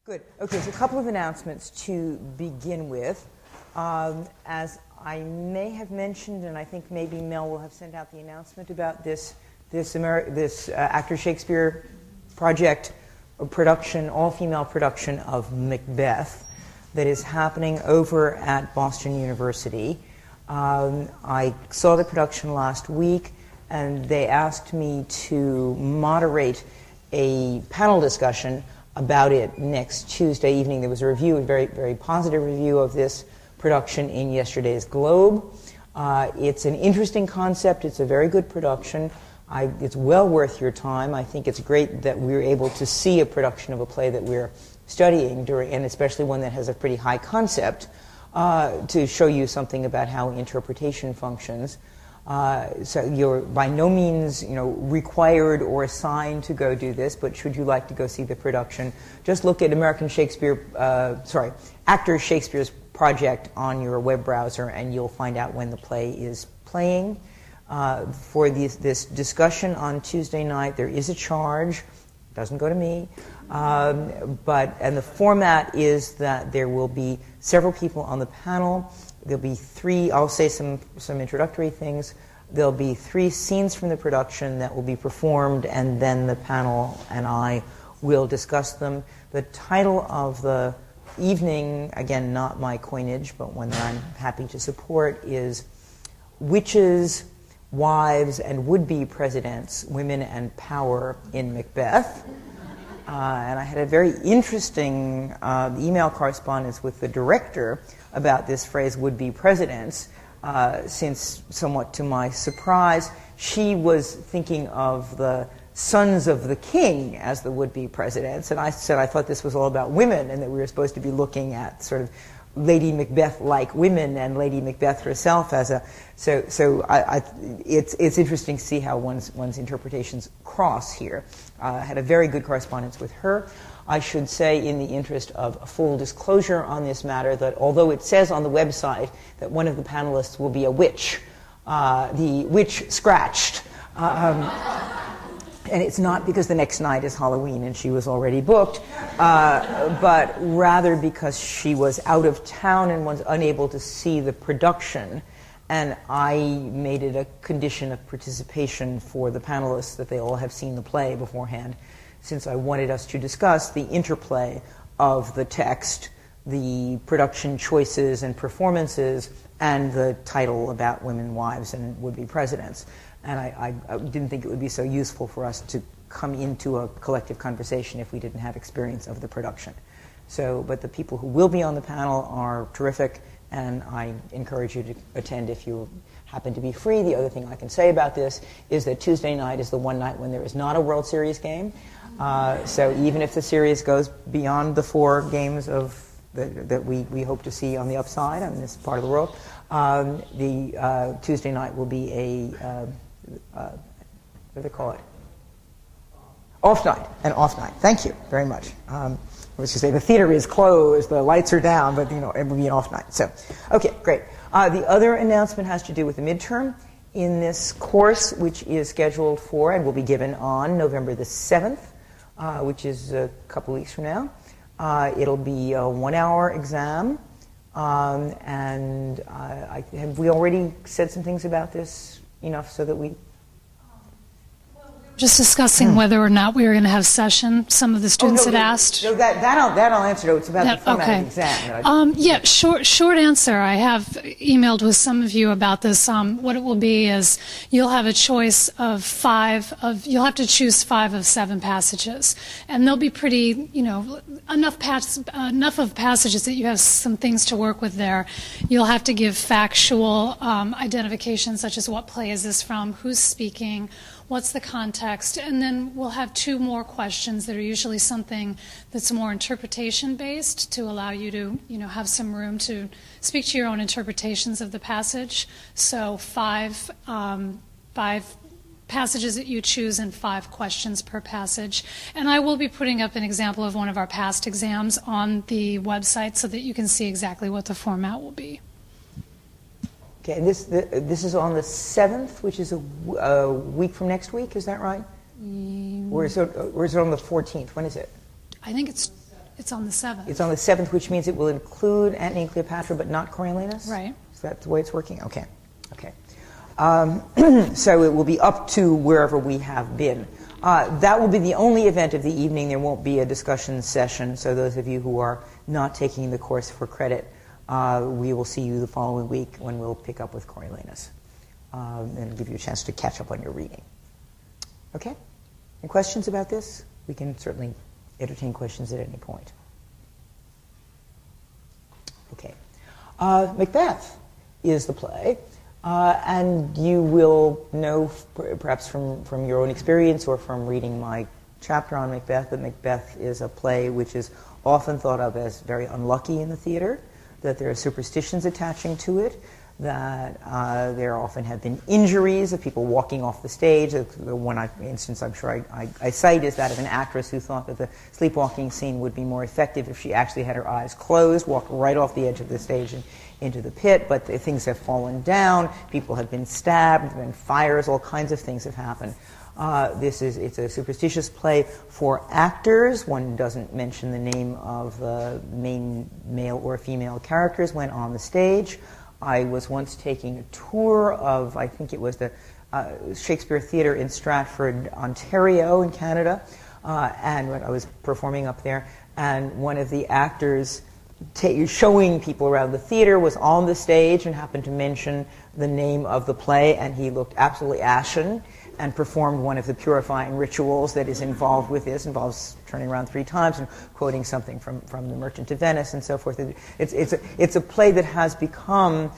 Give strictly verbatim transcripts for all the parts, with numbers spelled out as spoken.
Good. Okay, so a couple of announcements to begin with. Um, as I may have mentioned, and I think maybe Mel will have sent out the announcement about this this, Ameri- this uh, Actor Shakespeare project, a production, all-female production of Macbeth that is happening over at Boston University. Um, I saw the production last week, and they asked me to moderate a panel discussion about it next Tuesday evening. There was a review, a very, very positive review of this production in yesterday's Globe. Uh, it's an interesting concept. It's a very good production. I, it's well worth your time. I think it's great that we're able to see a production of a play that we're studying, during, and especially one that has a pretty high concept, uh, to show you something about how interpretation functions. Uh, so you're by no means, you know, required or assigned to go do this, but should you like to go see the production, just look at American Shakespeare, uh, sorry, Actor Shakespeare's project on your web browser, and you'll find out when the play is playing. Uh, for this, this discussion on Tuesday night, there is a charge. It doesn't go to me. Um, but and the format is that there will be several people on the panel. There'll be three, I'll say some, some introductory things. There'll be three scenes from the production that will be performed, and then the panel and I will discuss them. The title of the evening, again, not my coinage, but one that I'm happy to support, is Witches, Wives, and Would-Be Presidents, Women and Power in Macbeth. Uh, and I had a very interesting uh, email correspondence with the director about this phrase, would-be presidents, uh, since, somewhat to my surprise, she was thinking of the sons of the king as the would-be presidents, and I said I thought this was all about women, and that we were supposed to be looking at sort of Lady Macbeth-like women and Lady Macbeth herself as a... So, so I, I, it's it's interesting to see how one's one's interpretations cross here. Uh, I had a very good correspondence with her. I should say, in the interest of full disclosure on this matter, that although it says on the website that one of the panelists will be a witch, uh, the witch scratched. Um, and it's not because the next night is Halloween and she was already booked, uh, but rather because she was out of town and was unable to see the production. And I made it a condition of participation for the panelists that they all have seen the play beforehand, since I wanted us to discuss the interplay of the text, the production choices and performances, and the title about women, wives, and would-be presidents. And I, I, I didn't think it would be so useful for us to come into a collective conversation if we didn't have experience of the production. So, but the people who will be on the panel are terrific, and I encourage you to attend if you happen to be free. The other thing I can say about this is that Tuesday night is the one night when there is not a World Series game. Uh, so even if the series goes beyond the four games of the, that we, we hope to see on the upside on this part of the world, um, the uh, Tuesday night will be a, uh, uh, what do they call it? Off night, an off night. Thank you very much. Um, I was going to say the theater is closed, the lights are down, but you know it will be an off night. So, okay, great. Uh, the other announcement has to do with the midterm in this course, which is scheduled for and will be given on November the seventh, uh, which is a couple weeks from now. Uh, it'll be a one-hour exam, um, and uh, I, have we already said some things about this enough so that we... Just discussing whether or not we were going to have session. Some of the students oh, no, had no, asked. No, that, that, I'll, that I'll answer. No, it's about that, the format okay. of the exam. Um, yeah, short short answer. I have emailed with some of you about this. Um, what it will be is you'll have a choice of five of. You'll have to choose five of seven passages, and they'll be pretty. You know, enough pas- uh, enough of passages that you have some things to work with there. You'll have to give factual um, identification, such as what play is this from, who's speaking, what's the context, and then we'll have two more questions that are usually something that's more interpretation-based to allow you to, you know, have some room to speak to your own interpretations of the passage. So five, um, five passages that you choose and five questions per passage. And I will be putting up an example of one of our past exams on the website so that you can see exactly what the format will be. Okay, and this the, this is on the seventh, which is a, a week from next week. Is that right? Mm. Or is it, or is it on the fourteenth? When is it? I think it's It's on the seventh. It's on the seventh, which means it will include Antony and Cleopatra, but not Coriolanus? Right. Is that the way it's working? Okay. Okay. Um, so it will be up to wherever we have been. Uh, that will be the only event of the evening. There won't be a discussion session. So those of you who are not taking the course for credit, uh, we will see you the following week when we'll pick up with Coriolanus um, and give you a chance to catch up on your reading. Okay? Any questions about this? We can certainly entertain questions at any point. Okay. Uh, Macbeth is the play. Uh, and you will know, perhaps from, from your own experience or from reading my chapter on Macbeth, that Macbeth is a play which is often thought of as very unlucky in the theater, that there are superstitions attaching to it, that uh, there often have been injuries of people walking off the stage. The one I, instance I'm sure I, I, I cite is that of an actress who thought that the sleepwalking scene would be more effective if she actually had her eyes closed, walked right off the edge of the stage and into the pit, but the, things have fallen down, people have been stabbed, there have been fires, all kinds of things have happened. Uh, this is, it's a superstitious play for actors. One doesn't mention the name of the main male or female characters when on the stage. I was once taking a tour of, I think it was the uh, Shakespeare Theatre in Stratford, Ontario in Canada, uh, and I was performing up there, and one of the actors Ta- showing people around the theater was on the stage and happened to mention the name of the play, and he looked absolutely ashen and performed one of the purifying rituals that is involved with this, involves turning around three times and quoting something from, from The Merchant of Venice and so forth. It's, it's, a, it's a play that has become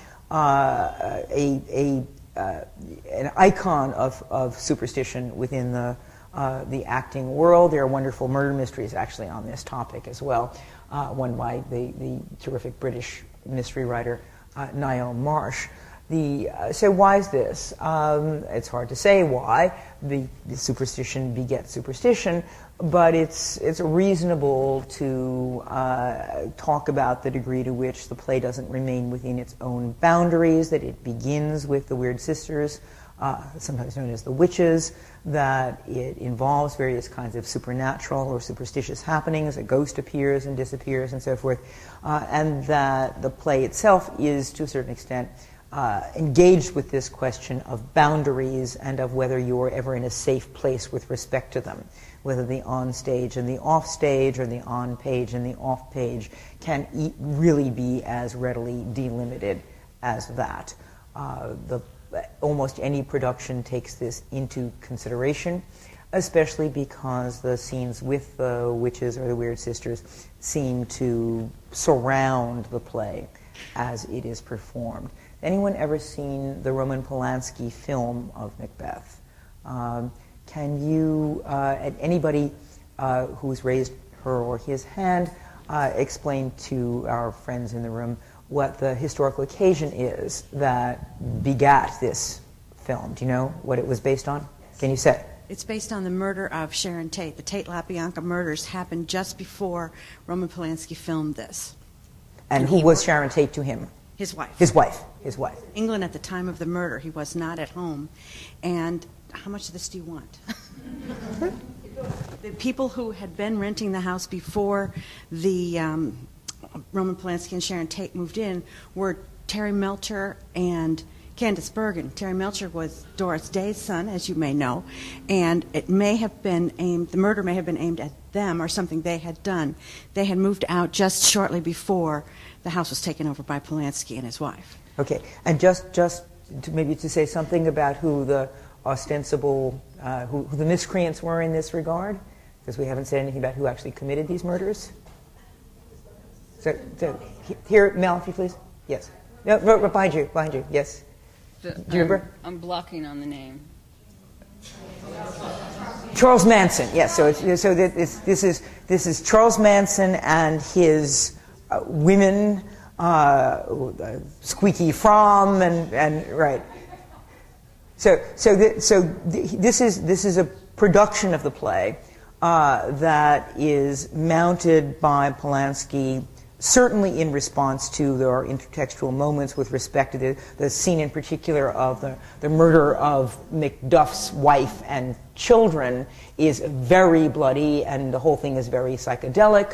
uh, a, a, uh, an icon of, of superstition within the, uh, the acting world. There are wonderful murder mysteries actually on this topic as well. Uh, one by the, the terrific British mystery writer uh, Niall Marsh. The, uh, so why is this? Um, it's hard to say why. The, the superstition begets superstition, but it's, it's reasonable to uh, talk about the degree to which the play doesn't remain within its own boundaries, that it begins with the Weird Sisters, uh, sometimes known as the witches, that it involves various kinds of supernatural or superstitious happenings, a ghost appears and disappears and so forth, uh, and that the play itself is, to a certain extent, uh, engaged with this question of boundaries and of whether you're ever in a safe place with respect to them, whether the on-stage and the off-stage or the on-page and the off-page can e- really be as readily delimited as that. Uh, the Almost any production takes this into consideration, especially because the scenes with the witches or the Weird Sisters seem to surround the play as it is performed. Anyone ever seen the Roman Polanski film of Macbeth? Um, can you, uh, anybody uh, who's raised her or his hand, uh, explain to our friends in the room what the historical occasion is that begat this film? Do you know what it was based on? Yes. Can you say? It's based on the murder of Sharon Tate. The Tate-LaBianca murders happened just before Roman Polanski filmed this. And, and who was worked, Sharon Tate to him? His wife. His wife. His wife. England at the time of the murder. He was not at home. And how much of this do you want? The people who had been renting the house before the um, Roman Polanski and Sharon Tate moved in were Terry Melcher and Candice Bergen. Terry Melcher was Doris Day's son, as you may know, and it may have been aimed, the murder may have been aimed at them or something they had done. They had moved out just shortly before the house was taken over by Polanski and his wife. Okay, and just, just to maybe to say something about who the ostensible, uh, who, who the miscreants were in this regard, because we haven't said anything about who actually committed these murders. So, so here, Mel, if you please. Yes. No, no, behind you, behind you. Yes. The, Do you remember? I'm, I'm blocking on the name. Charles Manson. Yes. So, it's, so this, this is this is Charles Manson and his uh, women, uh, Squeaky Fromm, and and right. So so th- so th- this is this is a production of the play uh, that is mounted by Polanski, certainly in response to there are intertextual moments with respect to the, the scene in particular of the, the murder of Macduff's wife and children is very bloody, and the whole thing is very psychedelic.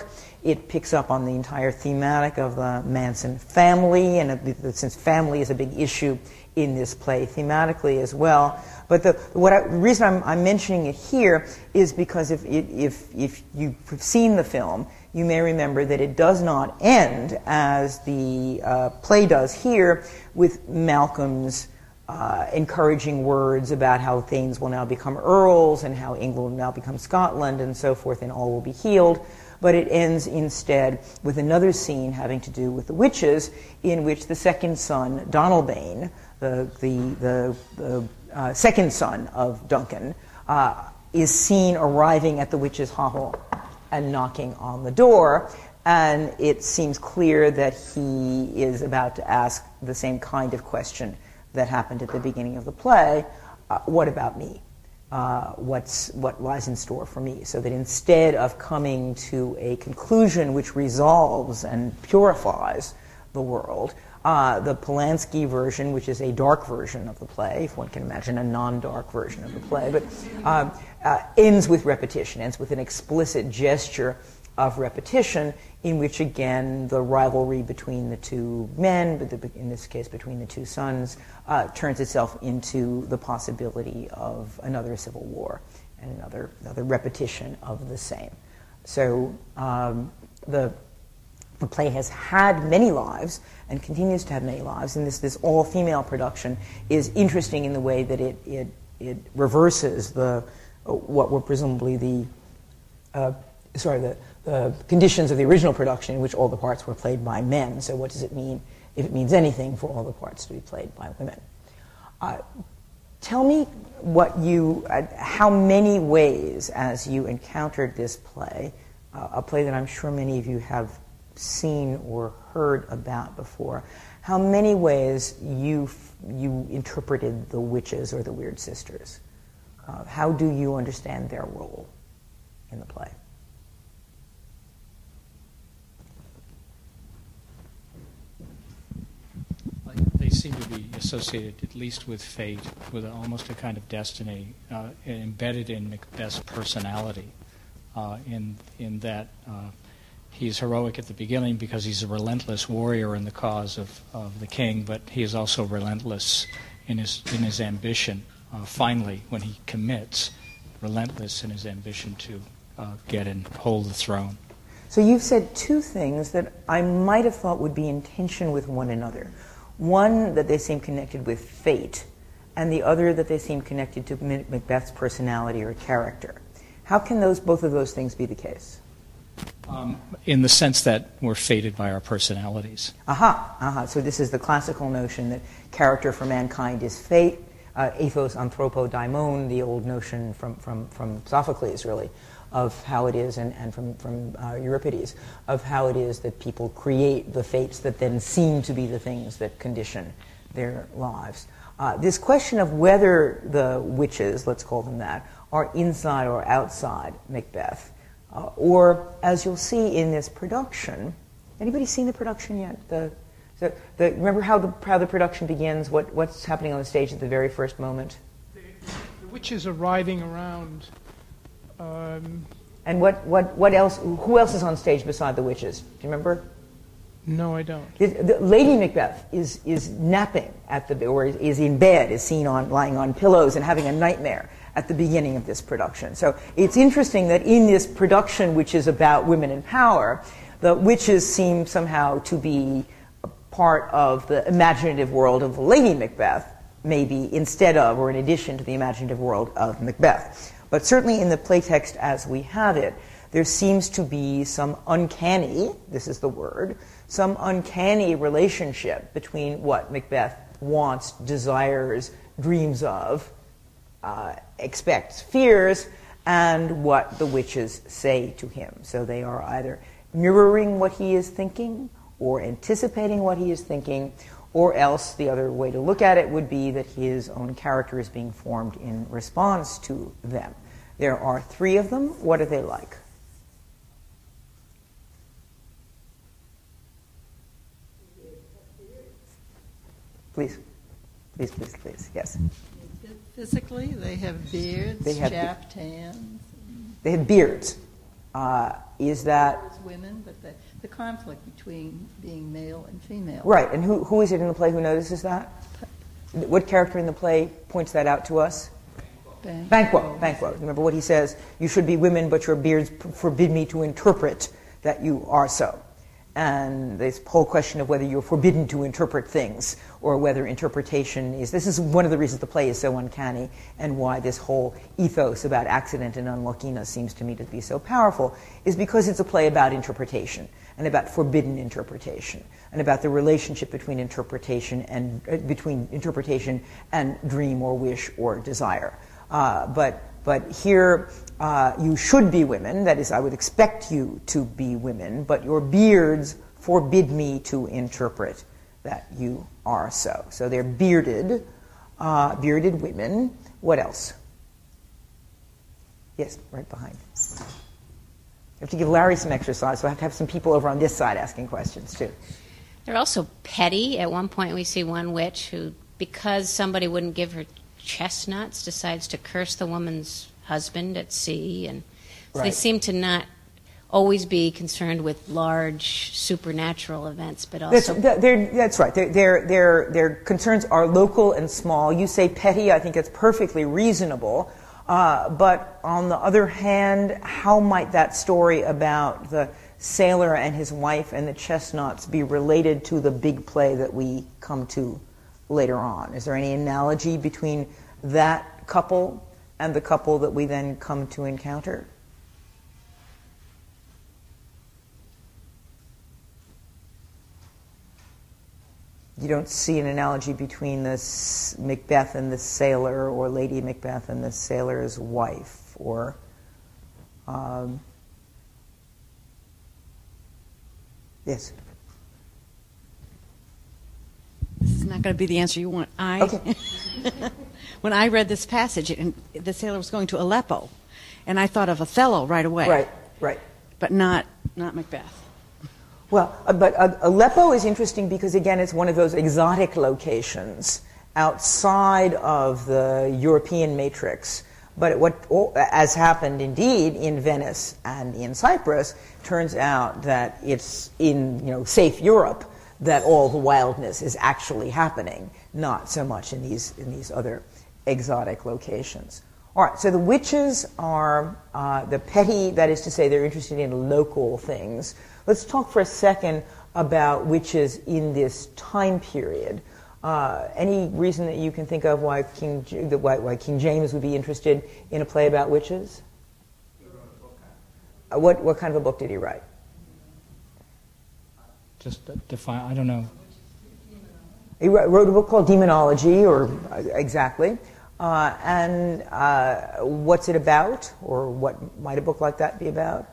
It picks up on the entire thematic of the Manson family, and it, since family is a big issue in this play thematically as well. But the, what I, the reason I'm, I'm mentioning it here is because if, if, if you've seen the film, you may remember that it does not end as the uh, play does here, with Malcolm's uh, encouraging words about how Thanes will now become earls and how England will now become Scotland and so forth, and all will be healed. But it ends instead with another scene having to do with the witches, in which the second son, Donalbain, the, the, the, the uh, second son of Duncan, uh, is seen arriving at the witches' hovel and knocking on the door, and it seems clear that he is about to ask the same kind of question that happened at the beginning of the play. Uh, what about me? Uh, what's, what lies in store for me? So that instead of coming to a conclusion which resolves and purifies the world, uh, the Polanski version, which is a dark version of the play, if one can imagine a non-dark version of the play, but uh, uh, ends with repetition, ends with an explicit gesture of repetition, in which again the rivalry between the two men, but the, in this case between the two sons, uh, turns itself into the possibility of another civil war and another, another repetition of the same. So um, the, the play has had many lives and continues to have many lives, and this, this all-female production is interesting in the way that it, it, it reverses the, what were presumably the uh, sorry, the, the conditions of the original production, in which all the parts were played by men. So what does it mean, if it means anything, for all the parts to be played by women? Uh, tell me what you, uh, how many ways, as you encountered this play, uh, a play that I'm sure many of you have seen or heard about before, how many ways you, you interpreted the witches or the Weird Sisters? Uh, how do you understand their role in the play? They seem to be associated, at least with fate, with a, almost a kind of destiny uh, embedded in Macbeth's personality, uh, in in that uh, he's heroic at the beginning because he's a relentless warrior in the cause of, of the king, but he is also relentless in his in his ambition. Uh, finally, when he commits, relentless in his ambition to uh, get and hold the throne. So you've said two things that I might have thought would be in tension with one another. One, that they seem connected with fate, and the other, that they seem connected to Macbeth's personality or character. How can those, both of those things be the case? Um, in the sense that we're fated by our personalities. Aha, aha. So this is the classical notion that character for mankind is fate, uh, ethos anthropo daimon, the old notion from, from, from Sophocles, really, of how it is, and, and from, from uh, Euripides, of how it is that people create the fates that then seem to be the things that condition their lives. Uh, this question of whether the witches, let's call them that, are inside or outside Macbeth, uh, or, as you'll see in this production, anybody seen the production yet? The, the, the, remember how the, how the production begins? What, what's happening on the stage at the very first moment? The, the witches are riding around. Um, and what, what, what else? Who else is on stage beside the witches? Do you remember? No, I don't. The, the Lady Macbeth is is napping at the, or is in bed, is seen on lying on pillows and having a nightmare at the beginning of this production. So it's interesting that in this production, which is about women in power, the witches seem somehow to be a part of the imaginative world of Lady Macbeth, maybe instead of or in addition to the imaginative world of Macbeth. But certainly in the playtext as we have it, there seems to be some uncanny, this is the word, some uncanny relationship between what Macbeth wants, desires, dreams of, uh, expects, fears, and what the witches say to him. So they are either mirroring what he is thinking or anticipating what he is thinking, or else the other way to look at it would be that his own character is being formed in response to them. There are three of them. What are they like? Please. Please, please, please. Yes. Physically, they have beards, They have chapped hands. They have beards. uh, is that... It's women, but the, the conflict between being male and female. Right, and who, who is it in the play who notices that? What character in the play points that out to us? Banquo. Banquo. Banquo. Remember what he says? You should be women, but your beards p- forbid me to interpret that you are so. And this whole question of whether you're forbidden to interpret things or whether interpretation is... This is one of the reasons the play is so uncanny and why this whole ethos about accident and unluckiness seems to me to be so powerful, is because it's a play about interpretation and about forbidden interpretation and about the relationship between interpretation and uh, between interpretation and dream or wish or desire. Uh, but but here uh, you should be women. That is, I would expect you to be women, but your beards forbid me to interpret that you are so. So they're bearded, uh, bearded women. What else? Yes, right behind. I have to give Larry some exercise, so I have to have some people over on this side asking questions too. They're also petty. At one point we see one witch who, because somebody wouldn't give her chestnuts, decides to curse the woman's husband at sea. And so right. They seem to not always be concerned with large supernatural events, but also... That's, they're, that's right. Their, their, their, their concerns are local and small. You say petty, I think it's perfectly reasonable. Uh, but on the other hand, how might that story about the sailor and his wife and the chestnuts be related to the big play that we come to later on? Is there any analogy between that couple and the couple that we then come to encounter? You don't see an analogy between this Macbeth and the sailor, or Lady Macbeth and the sailor's wife, or um, yes. This is not going to be the answer you want. I, okay. When I read this passage, and the sailor was going to Aleppo, and I thought of Othello right away. Right, right. But not not Macbeth. Well, uh, but uh, Aleppo is interesting because, again, it's one of those exotic locations outside of the European matrix. But what, as happened indeed in Venice and in Cyprus, turns out that it's in, you know, safe Europe that all the wildness is actually happening, not so much in these in these other exotic locations. All right, so the witches are uh, the petty, that is to say, they're interested in local things. Let's talk for a second about witches in this time period. Uh, any reason that you can think of why King why, why King James would be interested in a play about witches? Uh, what what kind of a book did he write? Just define. I don't know. He wrote a book called Demonology, or uh, exactly. Uh, and uh, what's it about, or what might a book like that be about?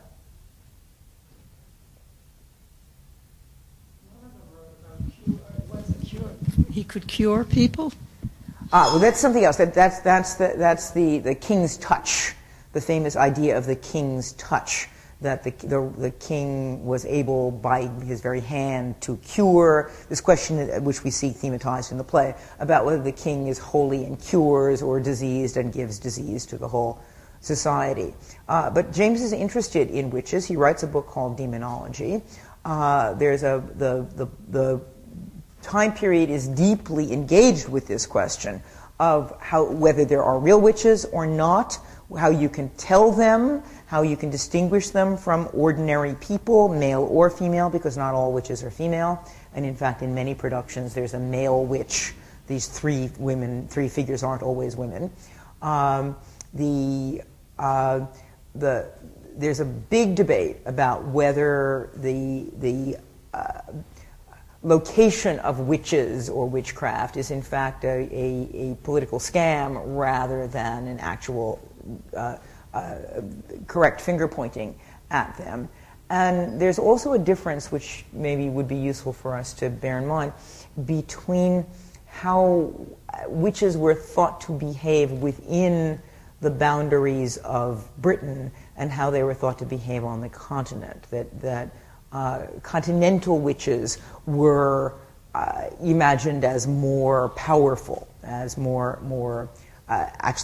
He could cure people? Ah, well, that's something else. That, that's that's the that's the, the king's touch, the famous idea of the king's touch, that the, the the king was able by his very hand to cure. This question, which we see thematized in the play, about whether the king is holy and cures or diseased and gives disease to the whole society. Uh, but James is interested in witches. He writes a book called Demonology. Uh, there's a the the the time period is deeply engaged with this question of how whether there are real witches or not, how you can tell them, how you can distinguish them from ordinary people, male or female, because not all witches are female. And in fact, in many productions, there's a male witch. These three women, three figures aren't always women. Um, the uh, the there's a big debate about whether the the uh, location of witches or witchcraft is in fact a, a, a political scam rather than an actual uh, uh, correct finger pointing at them. And there's also a difference, which maybe would be useful for us to bear in mind, between how witches were thought to behave within the boundaries of Britain and how they were thought to behave on the continent. That that Uh, continental witches were uh, imagined as more powerful, as more, more uh, actually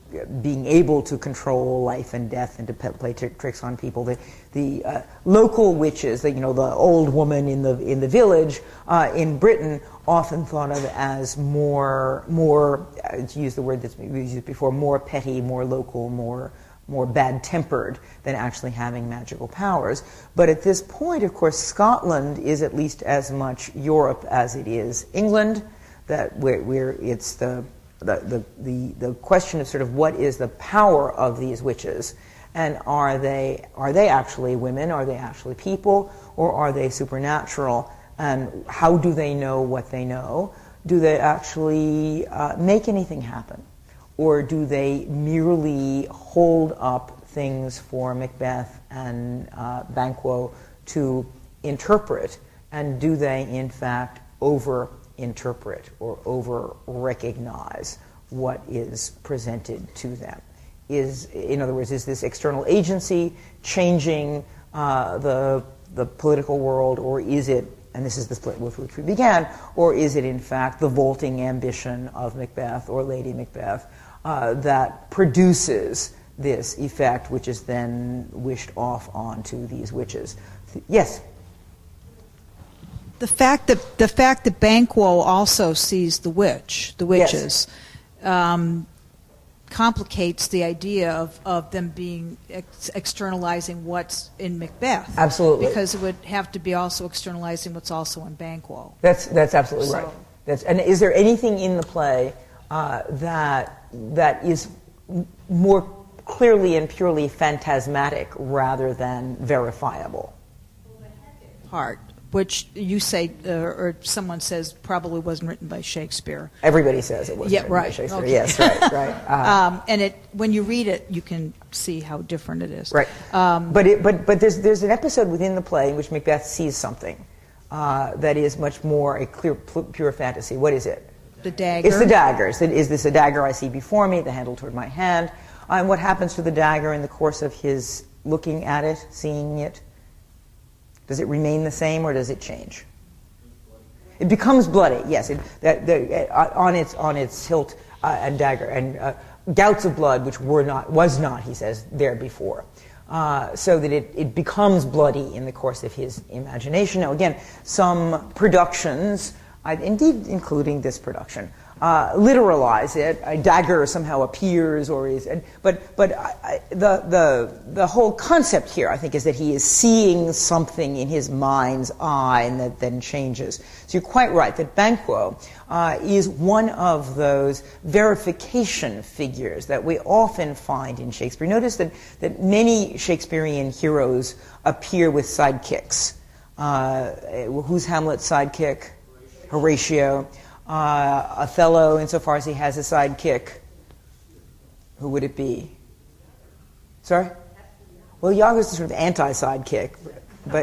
being able to control life and death and to play t- tricks on people. The, the uh, local witches, the, you know, the old woman in the in the village uh, in Britain, often thought of as more more uh, to use the word that's been used before, more petty, more local, more more bad-tempered than actually having magical powers. But at this point, of course, Scotland is at least as much Europe as it is England. That where, where it's the The, the, the, the question of sort of what is the power of these witches, and are they are they actually women, are they actually people, or are they supernatural, and how do they know what they know? Do they actually uh, make anything happen, or do they merely hold up things for Macbeth and uh, Banquo to interpret, and do they in fact over interpret or over recognize what is presented to them? Is, in other words, is this external agency changing uh, the the political world, or is it, and this is the split with which we began, or is it in fact the vaulting ambition of Macbeth or Lady Macbeth uh, that produces this effect, which is then wished off onto these witches? Yes. The fact that the fact that Banquo also sees the witch, the witches, yes. um, complicates the idea of, of them being ex- externalizing what's in Macbeth. Absolutely, because it would have to be also externalizing what's also in Banquo. That's that's absolutely so. right. That's, and is there anything in the play uh, that that is more clearly and purely phantasmatic rather than verifiable? Part. Which you say, uh, or someone says, probably wasn't written by Shakespeare. Everybody says it wasn't yeah, written right. by Shakespeare. Okay. Yes, right, right. Uh, um, and it, when you read it, you can see how different it is. Right. Um, but it, but but there's there's an episode within the play in which Macbeth sees something uh, that is much more a clear, pure fantasy. What is it? The dagger. It's the dagger. Is, it, is this a dagger I see before me, the handle toward my hand? Uh, and what happens to the dagger in the course of his looking at it, seeing it? Does it remain the same, or does it change? It becomes bloody, yes. It, that, the, uh, on its on its hilt uh, and dagger, and uh, gouts of blood, which were not was not, he says, there before, uh, so that it, it becomes bloody in the course of his imagination. Now, again, some productions, uh, indeed including this production, uh, literalize it. A dagger somehow appears, or is, and, but but I, I, the the the whole concept here, I think, is that he is seeing something in his mind's eye, and that then changes. So you're quite right that Banquo uh, is one of those verification figures that we often find in Shakespeare. Notice that that many Shakespearean heroes appear with sidekicks. Uh, who's Hamlet's sidekick? Horatio. Uh, Othello, insofar as he has a sidekick, who would it be? Sorry? Well, Iago's the sort of anti-sidekick, but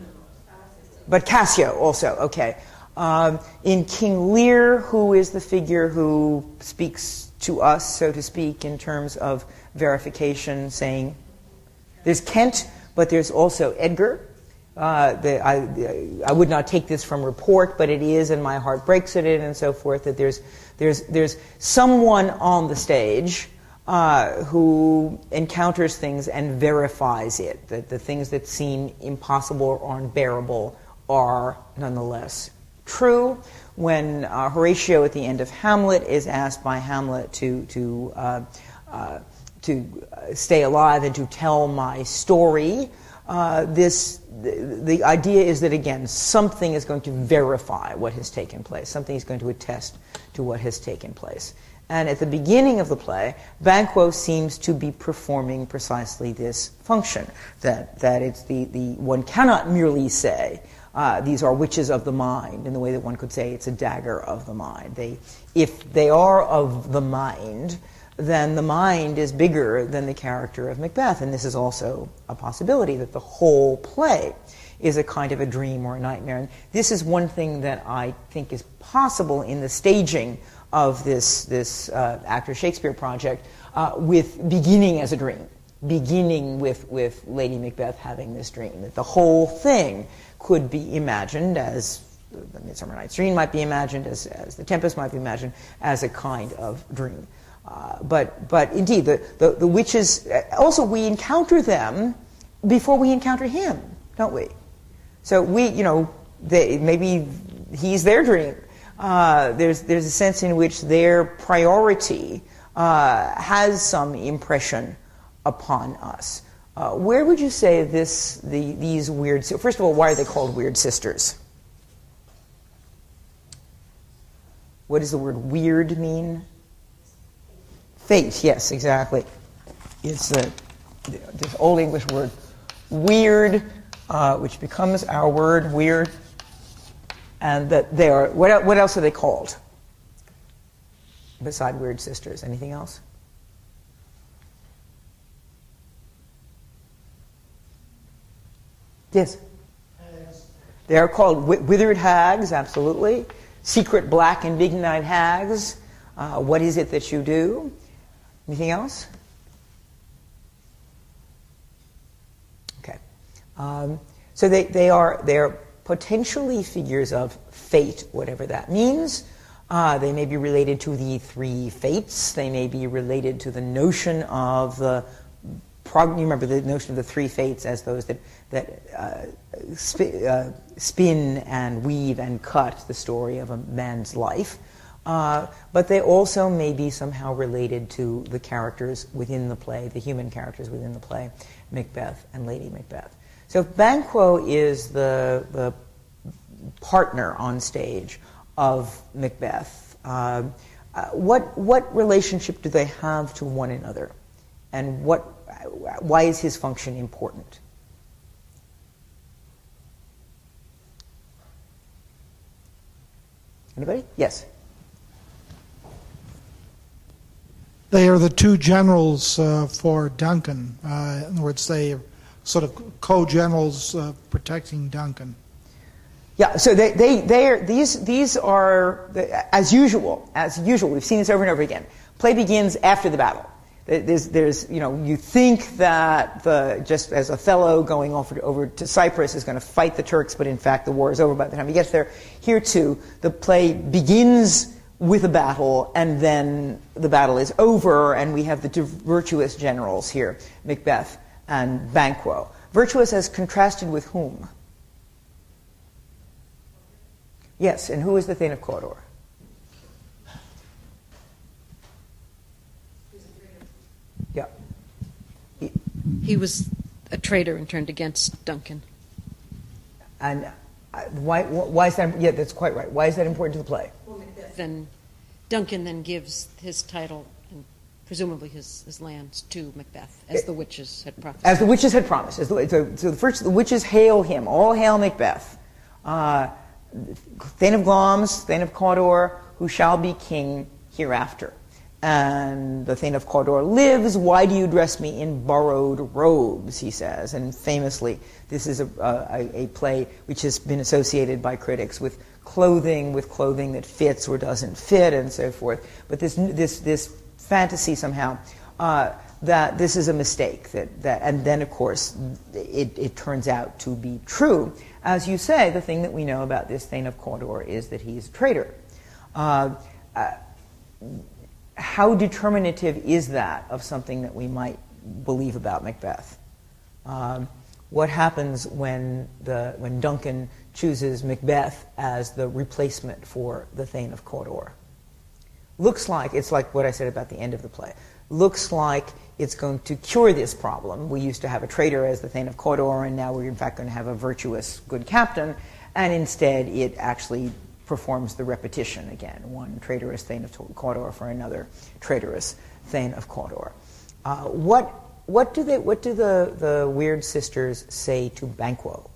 but Cassio also, okay. Um, in King Lear, who is the figure who speaks to us, so to speak, in terms of verification, saying, there's Kent, but there's also Edgar. Uh, the, I, I would not take this from report, but it is, and my heart breaks at it, and so forth. That there's there's there's someone on the stage uh, who encounters things and verifies it. That the things that seem impossible or unbearable are nonetheless true. When uh, Horatio at the end of Hamlet is asked by Hamlet to to uh, uh, to stay alive and to tell my story. Uh, this the, the idea is that, again, something is going to verify what has taken place. Something is going to attest to what has taken place. And at the beginning of the play, Banquo seems to be performing precisely this function. That that it's the, the one cannot merely say uh, these are witches of the mind in the way that one could say it's a dagger of the mind. They, if they are of the mind, then the mind is bigger than the character of Macbeth. And this is also a possibility, that the whole play is a kind of a dream or a nightmare. And this is one thing that I think is possible in the staging of this, this uh, Actor Shakespeare project, uh, with beginning as a dream, beginning with, with Lady Macbeth having this dream, that the whole thing could be imagined as the Midsummer Night's Dream might be imagined, as, as The Tempest might be imagined, as a kind of dream. Uh, but, but indeed, the, the, the witches, also we encounter them before we encounter him, don't we? So we, you know, they, maybe he's their dream. Uh, there's, there's a sense in which their priority uh, has some impression upon us. Uh, where would you say this, the, these weird, first of all, why are they called weird sisters? What does the word weird mean? Fate, yes, exactly. It's the, this old English word, weird, uh, which becomes our word, weird. And that they are, what, what else are they called? Beside weird sisters, anything else? Yes? Hags. They are called wi- withered hags, absolutely. Secret black and midnight hags. Uh, what is it that you do? Anything else? Okay. Um, so they, they are they are potentially figures of fate, whatever that means. Uh, they may be related to the three fates. They may be related to the notion of the prog- you remember the notion of the three fates as those that that uh, sp- uh, spin and weave and cut the story of a man's life. Uh, but they also may be somehow related to the characters within the play, the human characters within the play, Macbeth and Lady Macbeth. So Banquo is the, the partner on stage of Macbeth. Uh, uh, what, what relationship do they have to one another? And what, why is his function important? Anybody? Yes. They are the two generals uh, for Duncan. Uh, in other words, they are sort of co-generals uh, protecting Duncan. Yeah, so they, they, they are, these, these are, as usual, as usual, we've seen this over and over again. Play begins after the battle. There's, there's, you know, you think that the, just as Othello going over, over to Cyprus is going to fight the Turks, but in fact the war is over by the time he gets there. Here too, the play begins with a battle, and then the battle is over, and we have the two virtuous generals here, Macbeth and Banquo. Virtuous as contrasted with whom? Yes, and who is the Thane of Cawdor? Yeah. He, he was a traitor and turned against Duncan. And uh, why, why is that? Yeah, that's quite right. Why is that important to the play? Then Duncan then gives his title and presumably his, his lands to Macbeth, as the witches had promised. As the witches had promised. As the, so, so the first, the witches hail him. All hail Macbeth. Uh, Thane of Glamis, Thane of Cawdor, who shall be king hereafter. And the Thane of Cawdor lives. Why do you dress me in borrowed robes, he says. And famously, this is a, a, a play which has been associated by critics with clothing, with clothing that fits or doesn't fit, and so forth. But this this this fantasy somehow uh, that this is a mistake. That, that and then of course it, it turns out to be true. As you say, the thing that we know about this Thane of Cawdor is that he's a traitor. Uh, uh, how determinative is that of something that we might believe about Macbeth? Um, what happens when the when Duncan chooses Macbeth as the replacement for the Thane of Cawdor? Looks like, it's like what I said about the end of the play, looks like it's going to cure this problem. We used to have a traitor as the Thane of Cawdor, and now we're in fact going to have a virtuous good captain, and instead it actually performs the repetition again, one traitorous Thane of Cawdor for another traitorous Thane of Cawdor. Uh, what, what do, they, what do the, the weird sisters say to Banquo?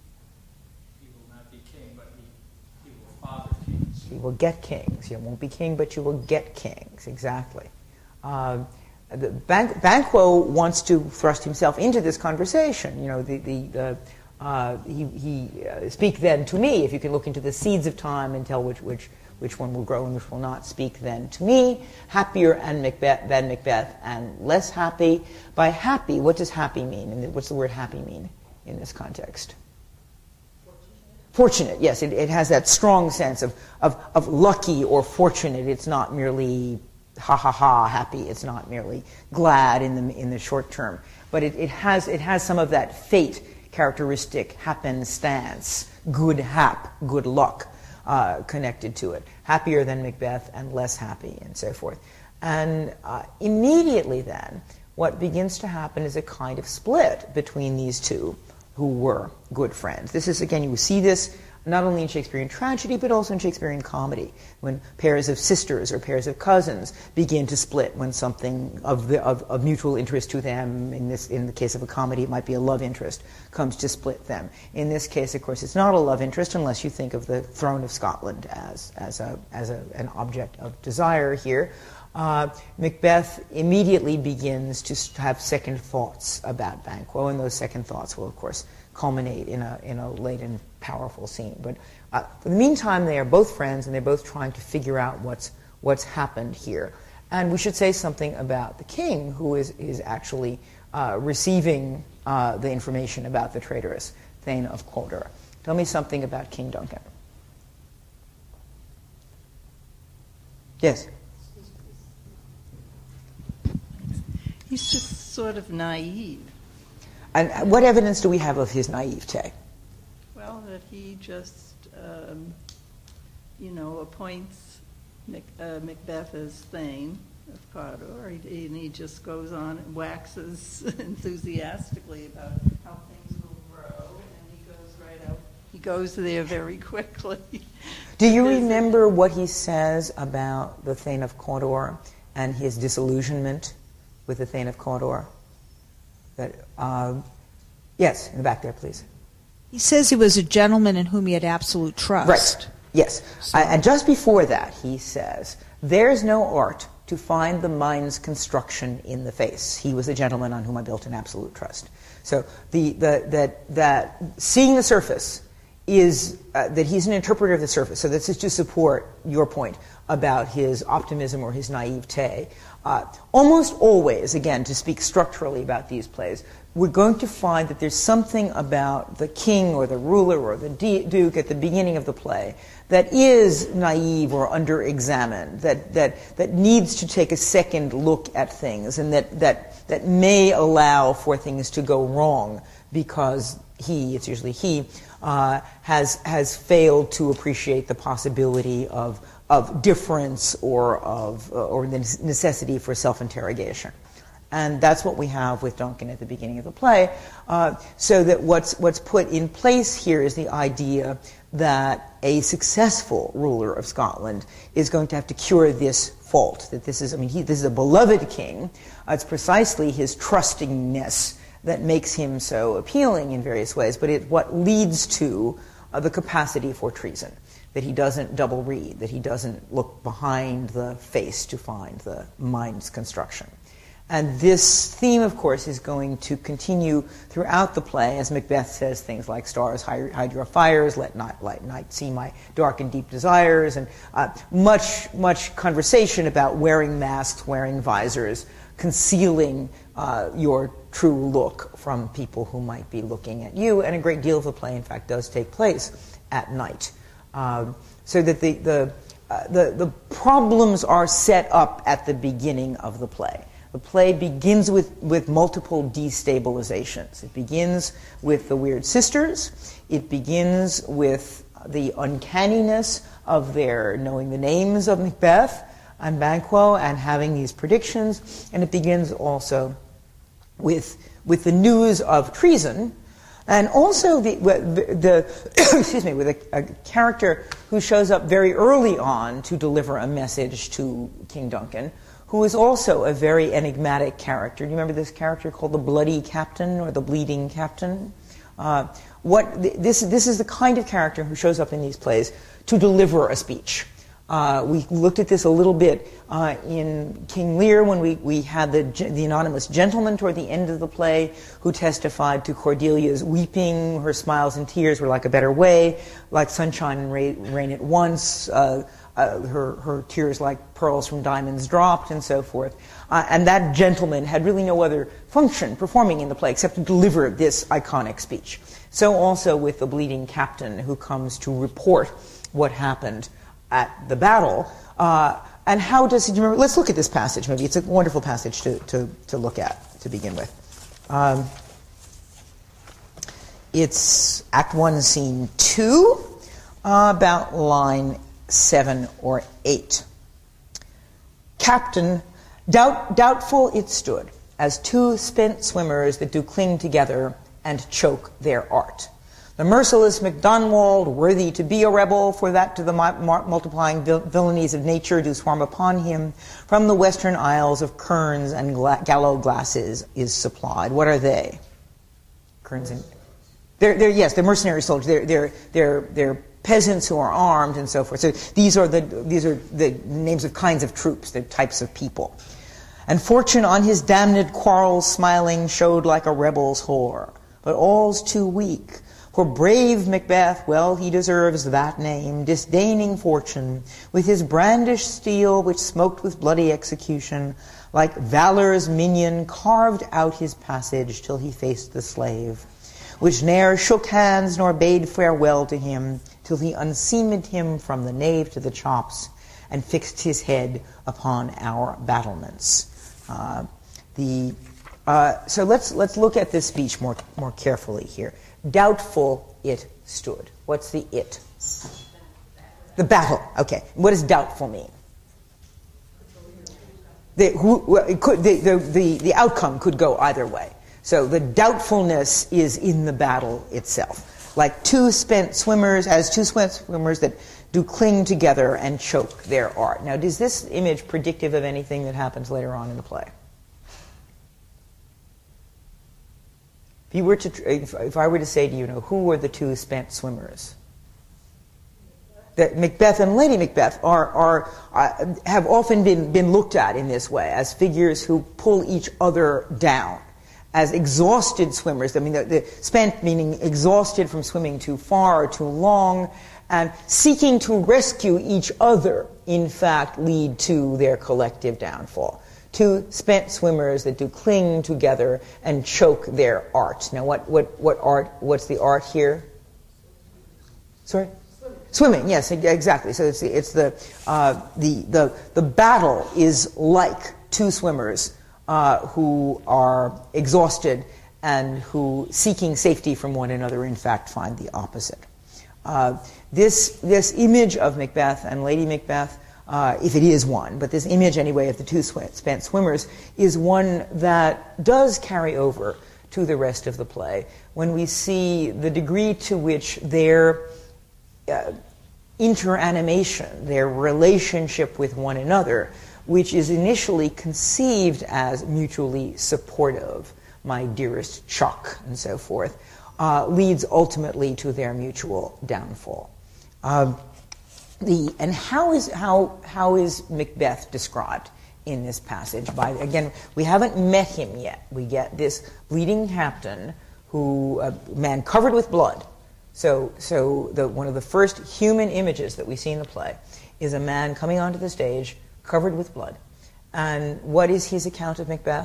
You will get kings. You won't be king, but you will get kings. Exactly. Uh, the Ban- Banquo wants to thrust himself into this conversation. You know, the the, the uh, he, he uh, speak then to me. If you can look into the seeds of time and tell which which which one will grow and which will not, speak then to me. Happier and Macbeth than Macbeth, and less happy. By happy, what does happy mean? And what's the word happy mean in this context? Fortunate, yes, it, it has that strong sense of, of, of lucky or fortunate. It's not merely ha ha ha happy. It's not merely glad in the in the short term, but it, it has it has some of that fate characteristic, happenstance, good hap, good luck uh, connected to it. Happier than Macbeth and less happy, and so forth. And uh, immediately then, what begins to happen is a kind of split between these two who were good friends. This is, again, you see this not only in Shakespearean tragedy, but also in Shakespearean comedy, when pairs of sisters or pairs of cousins begin to split when something of, the, of, of mutual interest to them, in, this, in the case of a comedy, it might be a love interest, comes to split them. In this case, of course, it's not a love interest unless you think of the throne of Scotland as, as, a, as a, an object of desire here. Uh, Macbeth immediately begins to have second thoughts about Banquo, and those second thoughts will, of course, culminate in a in a late and powerful scene. But uh, for the meantime, they are both friends, and they're both trying to figure out what's what's happened here. And we should say something about the king, who is is actually uh, receiving uh, the information about the traitorous Thane of Cawdor. Tell me something about King Duncan. Yes. He's just sort of naive. And what evidence do we have of his naivete? Well, that he just, um, you know, appoints Mac, uh, Macbeth as Thane of Cawdor, he, and he just goes on and waxes enthusiastically about how things will grow, and he goes right out. He goes there very quickly. Do you remember what he says about the Thane of Cawdor and his disillusionment with the Thane of Cawdor? That, uh, yes, in the back there, please. He says he was a gentleman in whom he had absolute trust. Right, yes. So. Uh, and just before that, he says, there's no art to find the mind's construction in the face. He was a gentleman on whom I built an absolute trust. So the, the, that, that seeing the surface is uh, that he's an interpreter of the surface. So this is to support your point about his optimism or his naivete. Uh, almost always, again, to speak structurally about these plays, we're going to find that there's something about the king or the ruler or the d- duke at the beginning of the play that is naive or under-examined, that, that, that needs to take a second look at things, and that, that, that may allow for things to go wrong because he, it's usually he, uh, has, has failed to appreciate the possibility of of difference or of uh, or the necessity for self-interrogation. And that's what we have with Duncan at the beginning of the play. Uh, so that what's what's put in place here is the idea that a successful ruler of Scotland is going to have to cure this fault. That this is, I mean, he, this is a beloved king. Uh, it's precisely his trustingness that makes him so appealing in various ways, but it what leads to uh, the capacity for treason. That he doesn't double read, that he doesn't look behind the face to find the mind's construction. And this theme, of course, is going to continue throughout the play, as Macbeth says things like, stars, hide your fires, let not light night see my dark and deep desires, and uh, much, much conversation about wearing masks, wearing visors, concealing uh, your true look from people who might be looking at you. And a great deal of the play, in fact, does take place at night. Um, so that the, the, uh, the, the problems are set up at the beginning of the play. The play begins with, with multiple destabilizations. It begins with the weird sisters. It begins with the uncanniness of their knowing the names of Macbeth and Banquo and having these predictions. And it begins also with, with the news of treason. And also the, the, the excuse me, with a, a character who shows up very early on to deliver a message to King Duncan, who is also a very enigmatic character. Do you remember this character called the Bloody Captain or the Bleeding Captain? Uh, what this this is the kind of character who shows up in these plays to deliver a speech. Uh, we looked at this a little bit uh, in King Lear when we, we had the, the anonymous gentleman toward the end of the play who testified to Cordelia's weeping. Her smiles and tears were like a better way, like sunshine and rain, rain at once. Uh, uh, her, her tears like pearls from diamonds dropped, and so forth. Uh, and that gentleman had really no other function performing in the play except to deliver this iconic speech. So also with the Bleeding Captain who comes to report what happened at the battle. Uh, and how does he remember? Let's look at this passage. Maybe it's a wonderful passage to, to, to look at to begin with. Um, it's Act One, Scene Two, uh, about line seven or eight. Captain, doubt, doubtful it stood, as two spent swimmers that do cling together and choke their art. The merciless MacDonald, worthy to be a rebel, for that to the multiplying vil- villainies of nature do swarm upon him, from the western isles of kerns and gla- gallow glasses is supplied. What are they? Kerns and... They're, they're, yes, they're mercenary soldiers. They're, they're, they're, they're peasants who are armed and so forth. So these are the, these are the names of kinds of troops, the types of people. And fortune on his damned quarrels smiling showed like a rebel's whore. But all's too weak. For brave Macbeth, well, he deserves that name, disdaining fortune, with his brandished steel, which smoked with bloody execution, like valor's minion, carved out his passage till he faced the slave, which ne'er shook hands nor bade farewell to him, till he unseamed him from the nave to the chops, and fixed his head upon our battlements. Uh, the uh, so let's let's look at this speech more more carefully here. Doubtful it stood. What's the it? The battle. Okay. What does doubtful mean? The, who, it could, the, the, the, the outcome could go either way. So the doubtfulness is in the battle itself. Like two spent swimmers, as two spent swimmers that do cling together and choke their art. Now, is this image predictive of anything that happens later on in the play? If you were to, if, if I were to say to you, you know, who were the two spent swimmers? That Macbeth and Lady Macbeth are, are, uh, have often been, been looked at in this way as figures who pull each other down, as exhausted swimmers. I mean, the, the spent meaning exhausted from swimming too far or too long, and seeking to rescue each other, in fact, lead to their collective downfall. Two spent swimmers that do cling together and choke their art. Now, what, what, what art? What's the art here? Sorry? Swimming. Swimming, yes, exactly. So it's the, it's the, uh, the, the, the battle is like two swimmers uh, who are exhausted and who, seeking safety from one another, in fact, find the opposite. Uh, this, this image of Macbeth and Lady Macbeth, Uh, if it is one, but this image anyway of the two sw- spent swimmers is one that does carry over to the rest of the play when we see the degree to which their uh, interanimation, their relationship with one another, which is initially conceived as mutually supportive, my dearest Chuck, and so forth, uh, leads ultimately to their mutual downfall. Um, The, and how is how how is Macbeth described in this passage? By again, we haven't met him yet. We get this bleeding captain, who a man covered with blood. So so the one of the first human images that we see in the play is a man coming onto the stage covered with blood. And what is his account of Macbeth?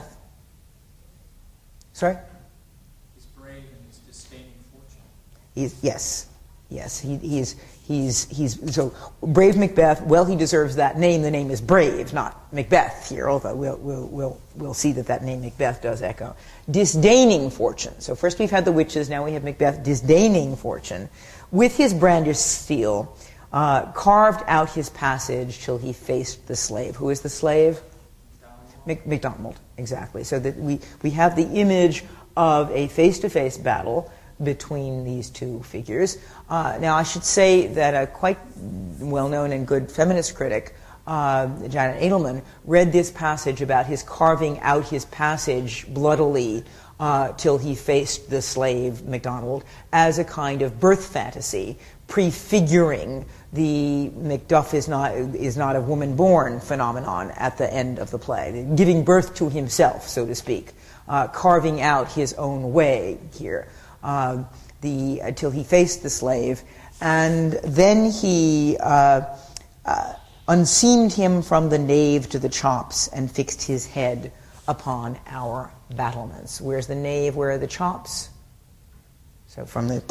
Sorry? He's brave and he's disdaining fortune. He's, yes, yes, he, he's. He's, he's, so brave Macbeth, well, he deserves that name. The name is Brave, not Macbeth here, although we'll, we'll, we'll, we'll see that that name Macbeth does echo. Disdaining fortune. So first we've had the witches, now we have Macbeth disdaining fortune. With his brandished steel, uh, carved out his passage till he faced the slave. Who is the slave? Mac- Macdonald, exactly. So that we, we have the image of a face-to-face battle between these two figures. Uh, now, I should say that a quite well-known and good feminist critic, uh, Janet Edelman, read this passage about his carving out his passage bloodily uh, till he faced the slave, Macdonald, as a kind of birth fantasy, prefiguring the Macduff is not, is not a woman-born phenomenon at the end of the play, giving birth to himself, so to speak, uh, carving out his own way here. Uh, the, until he faced the slave, and then he uh, uh, unseamed him from the nave to the chops and fixed his head upon our battlements. Where's the nave? Where are the chops? So from the...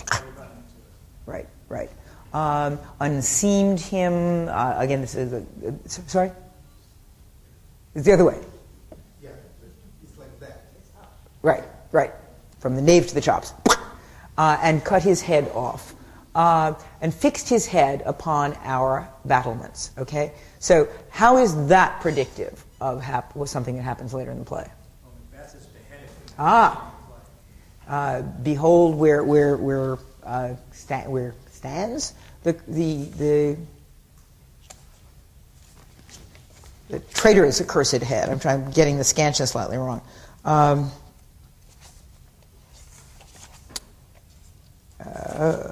Right, right. Um, unseamed him, uh, again, this is... A, uh, sorry? It's the other way. Yeah, it's like that. Right, right. From the nave to the chops. Uh, and cut his head off. Uh, and fixed his head upon our battlements. Okay? So how is that predictive of hap- something that happens later in the play? Ah. Uh, behold where where where uh, sta- where stands the the the the traitor's accursed head. I'm trying getting the scansion slightly wrong. Um, uh,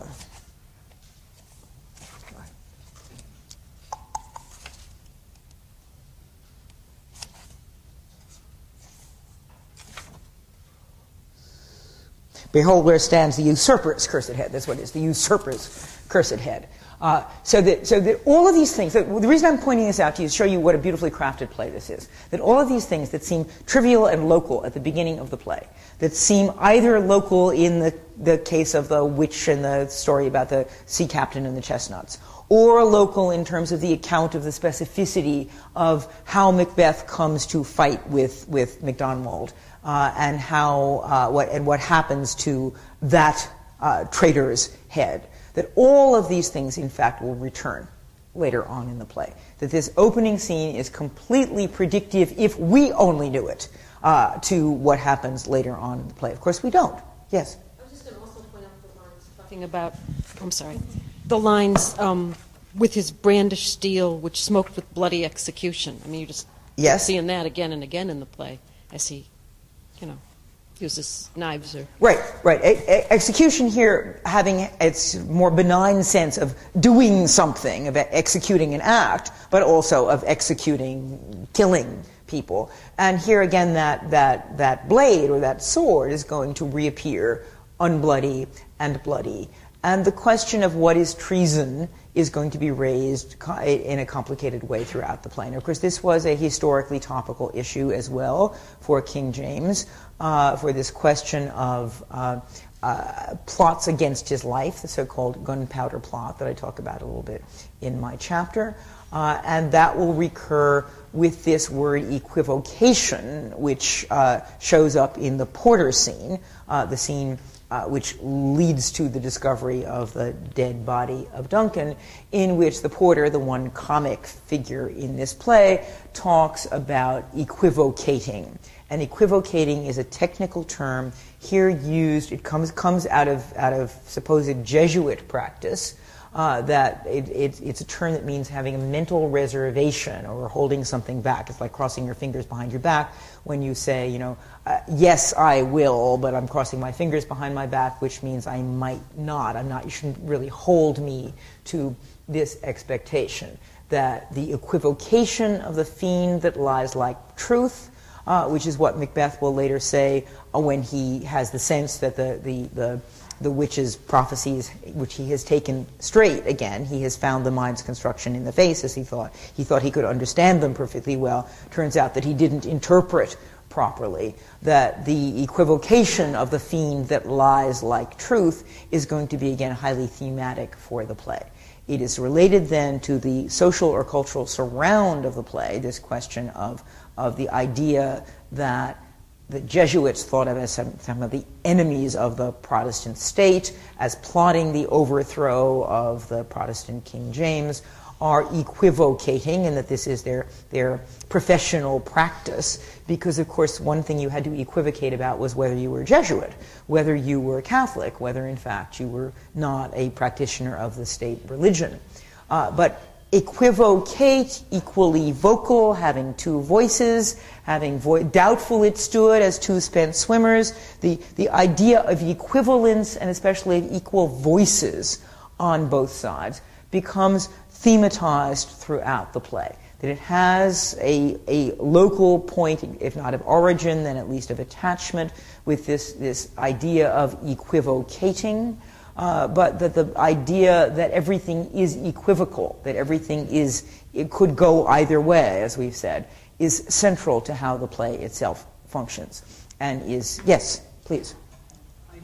Behold where stands the usurper's cursed head. That's what it is, the usurper's cursed head. Uh, so that so that all of these things, that, the reason I'm pointing this out to you is to show you what a beautifully crafted play this is. That all of these things that seem trivial and local at the beginning of the play, that seem either local in the, the case of the witch and the story about the sea captain and the chestnuts, or local in terms of the account of the specificity of how Macbeth comes to fight with, with MacDonald. Uh, and how uh, what and what happens to that uh, traitor's head. That all of these things, in fact, will return later on in the play. That this opening scene is completely predictive, if we only knew it, uh, to what happens later on in the play. Of course, we don't. Yes. I was just going to also point out the lines talking about. I'm sorry, the lines um, with his brandished steel, which smoked with bloody execution. I mean, you just yes. keep seeing that again and again in the play as he. You know, uses knives or... Right, right. E- execution here having its more benign sense of doing something, of executing an act, but also of executing, killing people. And here again, that, that, that blade or that sword is going to reappear unbloody and bloody. And the question of what is treason is going to be raised in a complicated way throughout the play. And of course, this was a historically topical issue as well for King James, uh, for this question of uh, uh, plots against his life, the so-called gunpowder plot that I talk about a little bit in my chapter. Uh, and that will recur with this word equivocation, which uh, shows up in the Porter scene, uh, the scene Uh, which leads to the discovery of the dead body of Duncan, in which the porter, the one comic figure in this play, talks about equivocating. And equivocating is a technical term here used. It comes comes out of out of supposed Jesuit practice. Uh, that it, it, it's a term that means having a mental reservation or holding something back. It's like crossing your fingers behind your back when you say, you know, uh, yes, I will, but I'm crossing my fingers behind my back, which means I might not. I'm not. You shouldn't really hold me to this expectation. That the equivocation of the fiend that lies like truth, uh, which is what Macbeth will later say uh, when he has the sense that the the the the witch's prophecies, which he has taken straight again. He has found the mind's construction in the face, as he thought. He thought he could understand them perfectly well. Turns out that he didn't interpret properly, that the equivocation of the fiend that lies like truth is going to be, again, highly thematic for the play. It is related then to the social or cultural surround of the play, this question of, of the idea that the Jesuits thought of as some, some of the enemies of the Protestant state, as plotting the overthrow of the Protestant King James, are equivocating, and that this is their, their professional practice, because, of course, one thing you had to equivocate about was whether you were a Jesuit, whether you were Catholic, whether, in fact, you were not a practitioner of the state religion. Uh, but equivocate, equally vocal, having two voices, having vo- doubtful it stood as two spent swimmers. The, the idea of equivalence, and especially of equal voices on both sides, becomes thematized throughout the play. That it has a, a local point, if not of origin, then at least of attachment, with this, this idea of equivocating. Uh, but that the idea that everything is equivocal, that everything is, it could go either way, as we've said, is central to how the play itself functions. And is, yes, please. I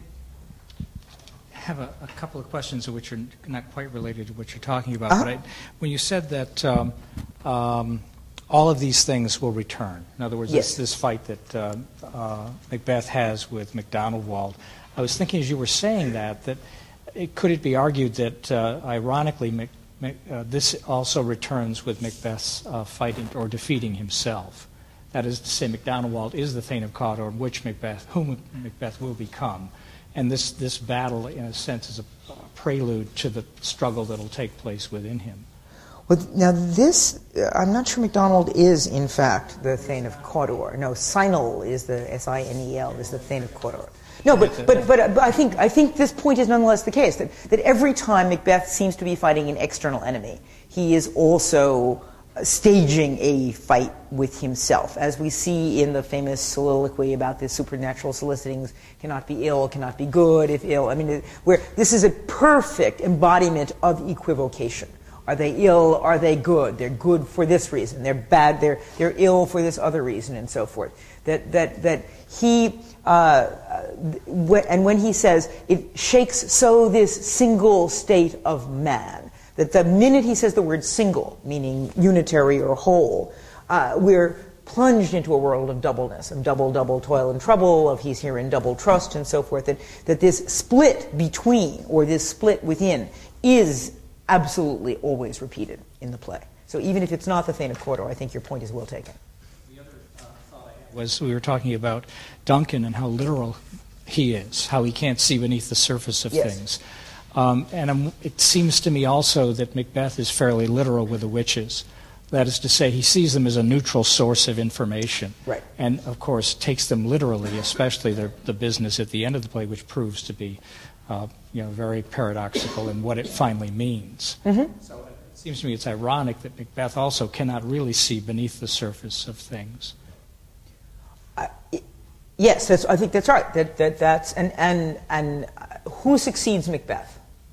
have a, a couple of questions which are not quite related to what you're talking about. Uh-huh. But I, when you said that um, um, all of these things will return. In other words, Yes. this, this fight that uh, uh, Macbeth has with MacDonald-Wald. I was thinking as you were saying that, that it, could it be argued that, uh, ironically, Mac, Mac, uh, this also returns with Macbeth's uh, fighting or defeating himself? That is to say, MacDonald-Wald is the Thane of Cawdor, which Macbeth, whom Macbeth will become. And this, this battle, in a sense, is a prelude to the struggle that will take place within him. Well, now this, uh, I'm not sure MacDonald is, in fact, the Thane of Cawdor. No, Sinel is the, S I N E L, is the Thane of Cawdor. No, but, but, but, but I, think, I think this point is nonetheless the case, that, that every time Macbeth seems to be fighting an external enemy, he is also staging a fight with himself, as we see in the famous soliloquy about the supernatural solicitings, cannot be ill, cannot be good, if ill. I mean, where this is a perfect embodiment of equivocation. Are they ill? Are they good? They're good for this reason. They're bad. They're they're ill for this other reason, and so forth. That that that he uh, w- and when he says it shakes so this single state of man, that the minute he says the word single, meaning unitary or whole, uh, we're plunged into a world of doubleness, of double, double toil and trouble, of he's here in double trust, and so forth. That that this split between or this split within is absolutely always repeated in the play. So even if it's not the Thane of Cawdor, I think your point is well taken. The other uh, thought I had was we were talking about Duncan and how literal he is, how he can't see beneath the surface of Yes. things. Um, and um, it seems to me also that Macbeth is fairly literal with the witches. That is to say, he sees them as a neutral source of information. Right. And, of course, takes them literally, especially the, the business at the end of the play, which proves to be Uh, you know, very paradoxical in what it finally means. Mm-hmm. So it seems to me it's ironic that Macbeth also cannot really see beneath the surface of things. Uh, yes, that's, I think that's right. That, that that's and and and uh, who succeeds Macbeth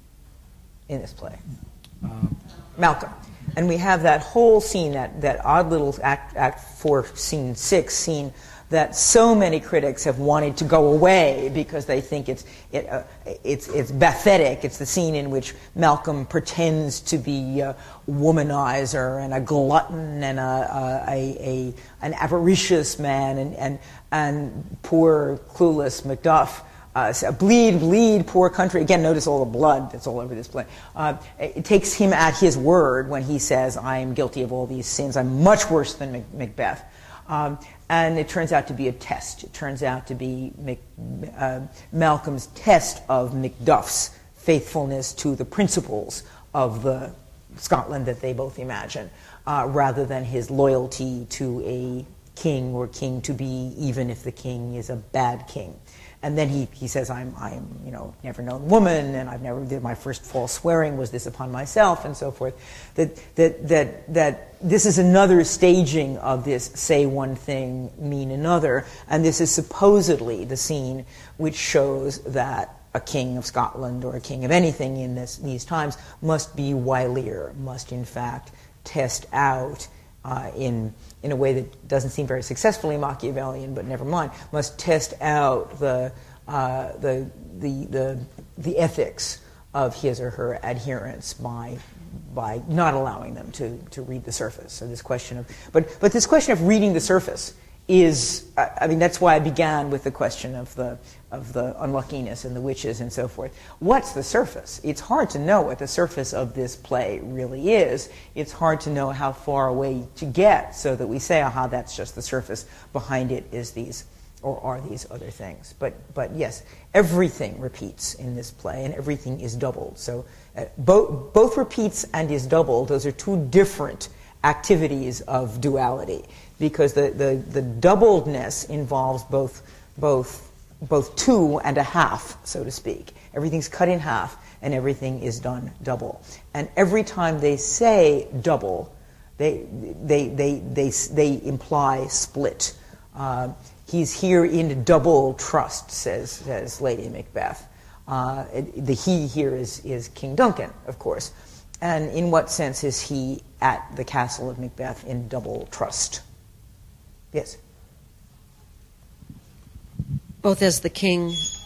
in this play? Um, Malcolm. And we have that whole scene, that that odd little act, act four, scene six scene, that so many critics have wanted to go away because they think it's it, uh, it's it's bathetic. It's the scene in which Malcolm pretends to be a womanizer and a glutton and a, a, a an avaricious man, and and and poor clueless Macduff. Uh, so bleed, bleed, poor country. Again, notice all the blood that's all over this play. Uh, it takes him at his word when he says, I am guilty of all these sins. I'm much worse than Mac- Macbeth. Um, and it turns out to be a test. It turns out to be Mac, uh, Malcolm's test of Macduff's faithfulness to the principles of the Scotland that they both imagine, uh, rather than his loyalty to a king or king to be, even if the king is a bad king. And then he, he says, I'm, I'm, you know, never known woman, and I've never did my first false swearing was this upon myself, and so forth. That, that, that, that this is another staging of this say one thing, mean another, and this is supposedly the scene which shows that a king of Scotland or a king of anything in this, these times must be wilier, must in fact test out uh, in in a way that doesn't seem very successfully Machiavellian, but never mind, must test out the, uh, the, the, the, the ethics of his or her adherents by, by not allowing them to, to read the surface. So this question of, but, but this question of reading the surface is, I mean, that's why I began with the question of the, of the unluckiness and the witches and so forth. What's the surface? It's hard to know what the surface of this play really is. It's hard to know how far away to get so that we say, aha, that's just the surface. Behind it is these, or are these other things. But, but yes, everything repeats in this play, and everything is doubled. So uh, both, both repeats and is doubled. Those are two different activities of duality, because the, the, the doubledness involves both, both, both two and a half, so to speak. Everything's cut in half, and everything is done double. And every time they say double, they, they, they, they, they imply split. Uh, he's here in double trust, says, says Lady Macbeth. Uh, the he here is, is King Duncan, of course. And in what sense is he at the castle of Macbeth in double trust? Yes? Both as the king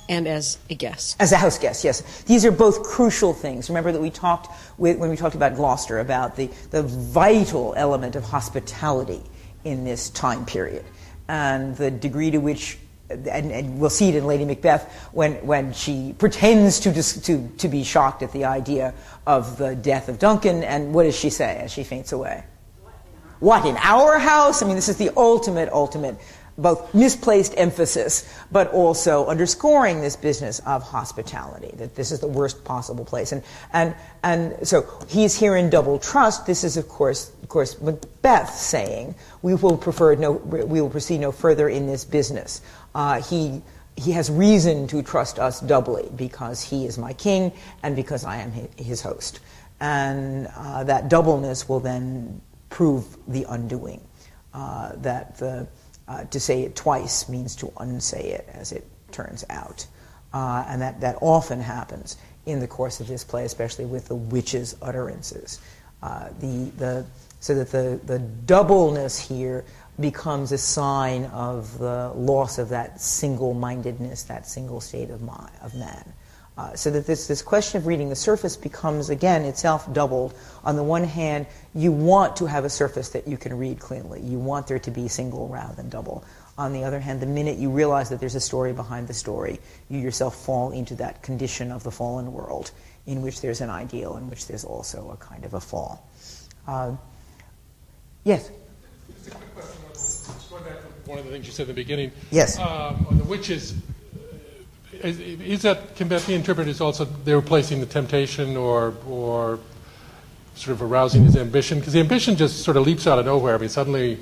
and as a guest. As a house guest, yes. These are both crucial things. Remember that we talked with, when we talked about Gloucester about the, the vital element of hospitality in this time period and the degree to which, and, and we'll see it in Lady Macbeth when, when she pretends to, dis, to, to be shocked at the idea of the death of Duncan, and what does she say as she faints away? What, in our house? I mean, this is the ultimate, ultimate both misplaced emphasis, but also underscoring this business of hospitality, that this is the worst possible place. And and and so he's here in double trust. This is, of course, of course, Macbeth saying, we will prefer no, we will proceed no further in this business. Uh, he he has reason to trust us doubly because he is my king and because I am his host. And uh, that doubleness will then prove the undoing, uh, that the Uh, to say it twice means to unsay it, as it turns out. Uh, and that, that often happens in the course of this play, especially with the witches' utterances. Uh, the, the, so that the, the doubleness here becomes a sign of the loss of that single-mindedness, that single state of, mind, of man. Uh, so that this, this question of reading the surface becomes, again, itself doubled. On the one hand, you want to have a surface that you can read cleanly. You want there to be single rather than double. On the other hand, the minute you realize that there's a story behind the story, you yourself fall into that condition of the fallen world in which there's an ideal, in which there's also a kind of a fall. Uh, yes? Just a quick question. Just going back to one of the things you said in the beginning. Yes. Um, on the witches, Is, is that, can that be interpreted as also they were placing the temptation or or sort of arousing his ambition? Because the ambition just sort of leaps out of nowhere. I mean, suddenly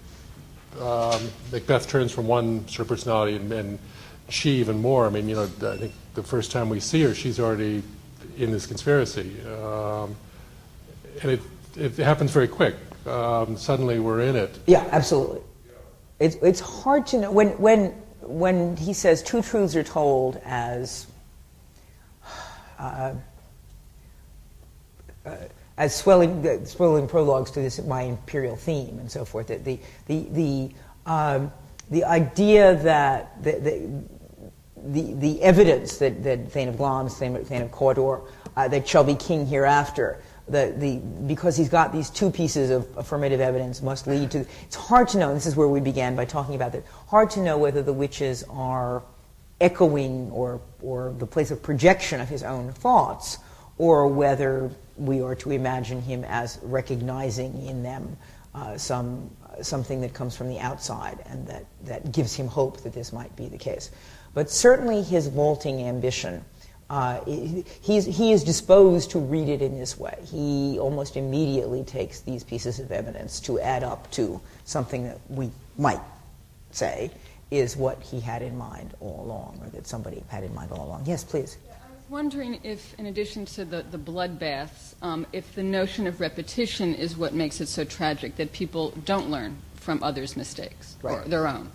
um, Macbeth turns from one sort of personality and, and she even more. I mean, you know, I think the first time we see her, she's already in this conspiracy. Um, and it, it happens very quick. Um, suddenly we're in it. Yeah, absolutely. It's, it's hard to know. When, when, when he says two truths are told as uh, uh, as swelling uh, swelling prologues to this my imperial theme and so forth, the the the the, um, the idea that the, the the the evidence that that Thane of Glamis, Thane, Thane of Cawdor, uh, that shall be king hereafter. The, the, because he's got these two pieces of affirmative evidence must lead to... It's hard to know, and this is where we began by talking about that, hard to know whether the witches are echoing or, or the place of projection of his own thoughts, or whether we are to imagine him as recognizing in them uh, some something that comes from the outside and that, that gives him hope that this might be the case. But certainly his vaulting ambition... Uh, he's, he is disposed to read it in this way. He almost immediately takes these pieces of evidence to add up to something that we might say is what he had in mind all along, or that somebody had in mind all along. Yes, please. I was wondering if, in addition to the, the bloodbaths, um, if the notion of repetition is what makes it so tragic, that people don't learn from others' mistakes, right, or their own.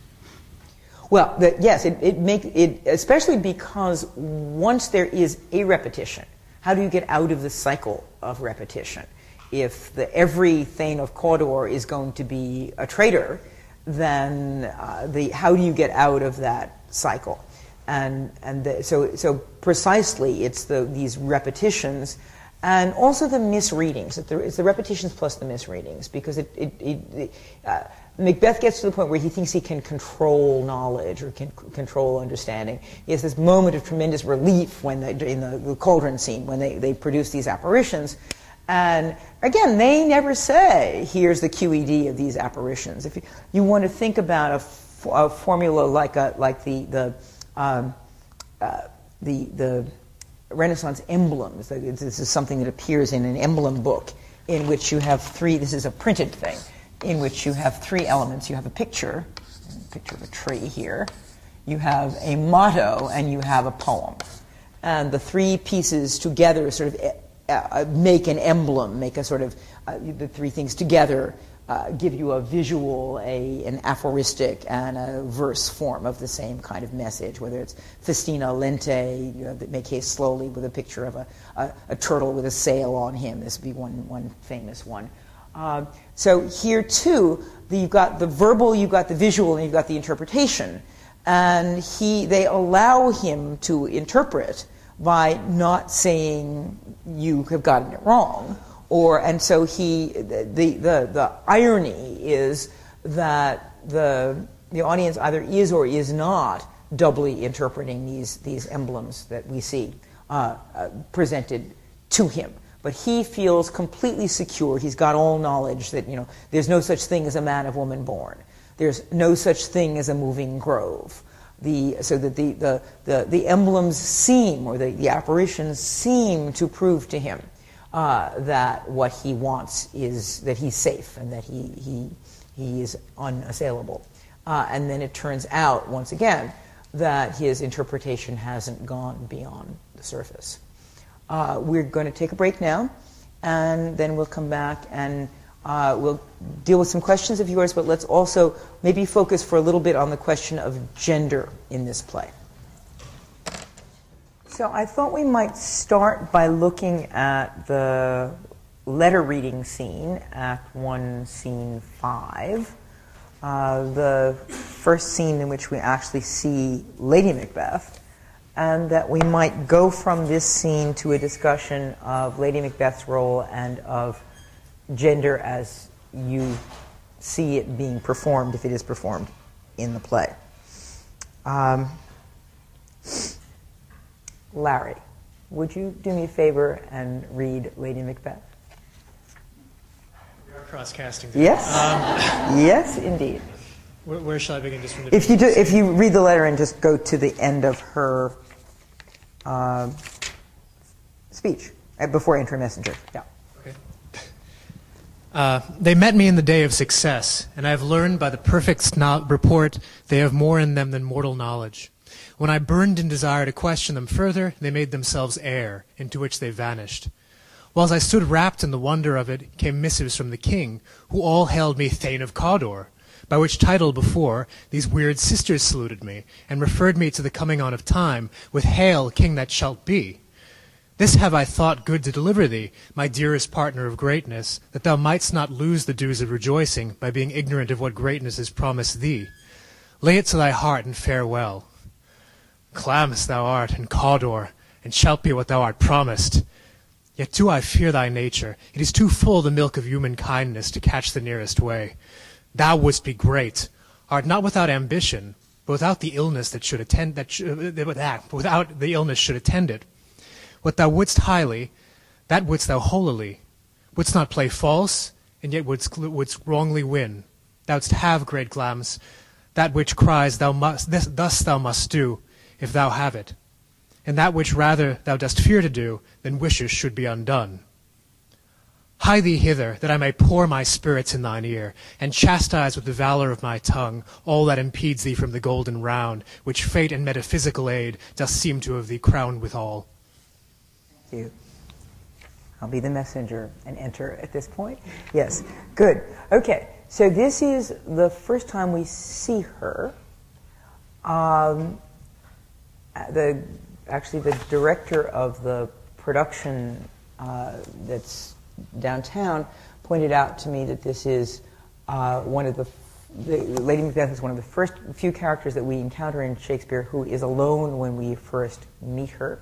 Well, the, yes, it, it make it especially because once there is a repetition, how do you get out of the cycle of repetition? If the, every Thane of Cawdor is going to be a traitor, then uh, the how do you get out of that cycle? And and the, so so precisely, it's the these repetitions. And also the misreadings. It's the repetitions plus the misreadings, because it, it, it, it uh, Macbeth gets to the point where he thinks he can control knowledge or can c- control understanding. He has this moment of tremendous relief when they, in the, the cauldron scene, when they, they produce these apparitions. And again, they never say, here's the Q E D of these apparitions. If you, you want to think about a, f- a formula like a, like the the um, uh, the the Renaissance emblems. This is something that appears in an emblem book in which you have three, this is a printed thing, in which you have three elements. You have a picture, a picture of a tree here, you have a motto, and you have a poem. And the three pieces together sort of uh, make an emblem, make a sort of, uh, the three things together uh, give you a visual, a an aphoristic, and a verse form of the same kind of message, whether it's Festina Lente, you know, that make haste slowly, with a picture of a, a, a turtle with a sail on him. This would be one, one famous one. Uh, so here, too, the, you've got the verbal, you've got the visual, and you've got the interpretation. and he they allow him to interpret by not saying you have gotten it wrong, or and so he the the the irony is that the the audience either is or is not doubly interpreting these these emblems that we see uh, uh, presented to him. But he feels completely secure. He's got all knowledge that, you know, there's no such thing as a man of woman born. There's no such thing as a moving grove. The, so that the, the, the, the emblems seem, or the, the apparitions seem to prove to him uh, that what he wants is that he's safe and that he, he, he is unassailable. Uh, and then it turns out, once again, that his interpretation hasn't gone beyond the surface. Uh, we're going to take a break now, and then we'll come back and uh, we'll deal with some questions of yours, but let's also maybe focus for a little bit on the question of gender in this play. So I thought we might start by looking at the letter reading scene, Act one, Scene five, uh, the first scene in which we actually see Lady Macbeth, and that we might go from this scene to a discussion of Lady Macbeth's role and of gender as you see it being performed, if it is performed in the play. Um, Larry, would you do me a favor and read Lady Macbeth? We are cross-casting. Yes. Um, yes, indeed. Where, where shall I begin? Just from the If you do, if you read the letter and just go to the end of her uh, speech uh, before enter messenger. Yeah. Okay. Uh, they met me in the day of success, and I have learned by the perfect snob report they have more in them than mortal knowledge. When I burned in desire to question them further, they made themselves air, into which they vanished. Whilst I stood wrapped in the wonder of it, came missives from the king, who all hailed me Thane of Cawdor, by which title before these weird sisters saluted me, and referred me to the coming on of time, with Hail, King that shalt be. This have I thought good to deliver thee, my dearest partner of greatness, that thou mightst not lose the dues of rejoicing by being ignorant of what greatness is promised thee. Lay it to thy heart and farewell. Clamorous thou art, and Cawdor, and shalt be what thou art promised. Yet do I fear thy nature. It is too full the milk of human kindness to catch the nearest way. Thou wouldst be great, art not without ambition, but without the illness that should attend that sh- without the illness should attend it. What thou wouldst highly, that wouldst thou holily. Wouldst not play false, and yet wouldst, wouldst wrongly win. Thou'dst have, great Glamis, that which cries thou must, this, thus thou must do, if thou have it, and that which rather thou dost fear to do than wishes should be undone. Hie thee hither, that I may pour my spirits in thine ear, and chastise with the valor of my tongue all that impedes thee from the golden round, which fate and metaphysical aid doth seem to have thee crowned withal. Thank you. I'll be the messenger and enter at this point. Yes, good. Okay, so this is the first time we see her. Um, the actually the director of the production uh, that's downtown pointed out to me that this is uh, one of the, the Lady Macbeth is one of the first few characters that we encounter in Shakespeare who is alone when we first meet her.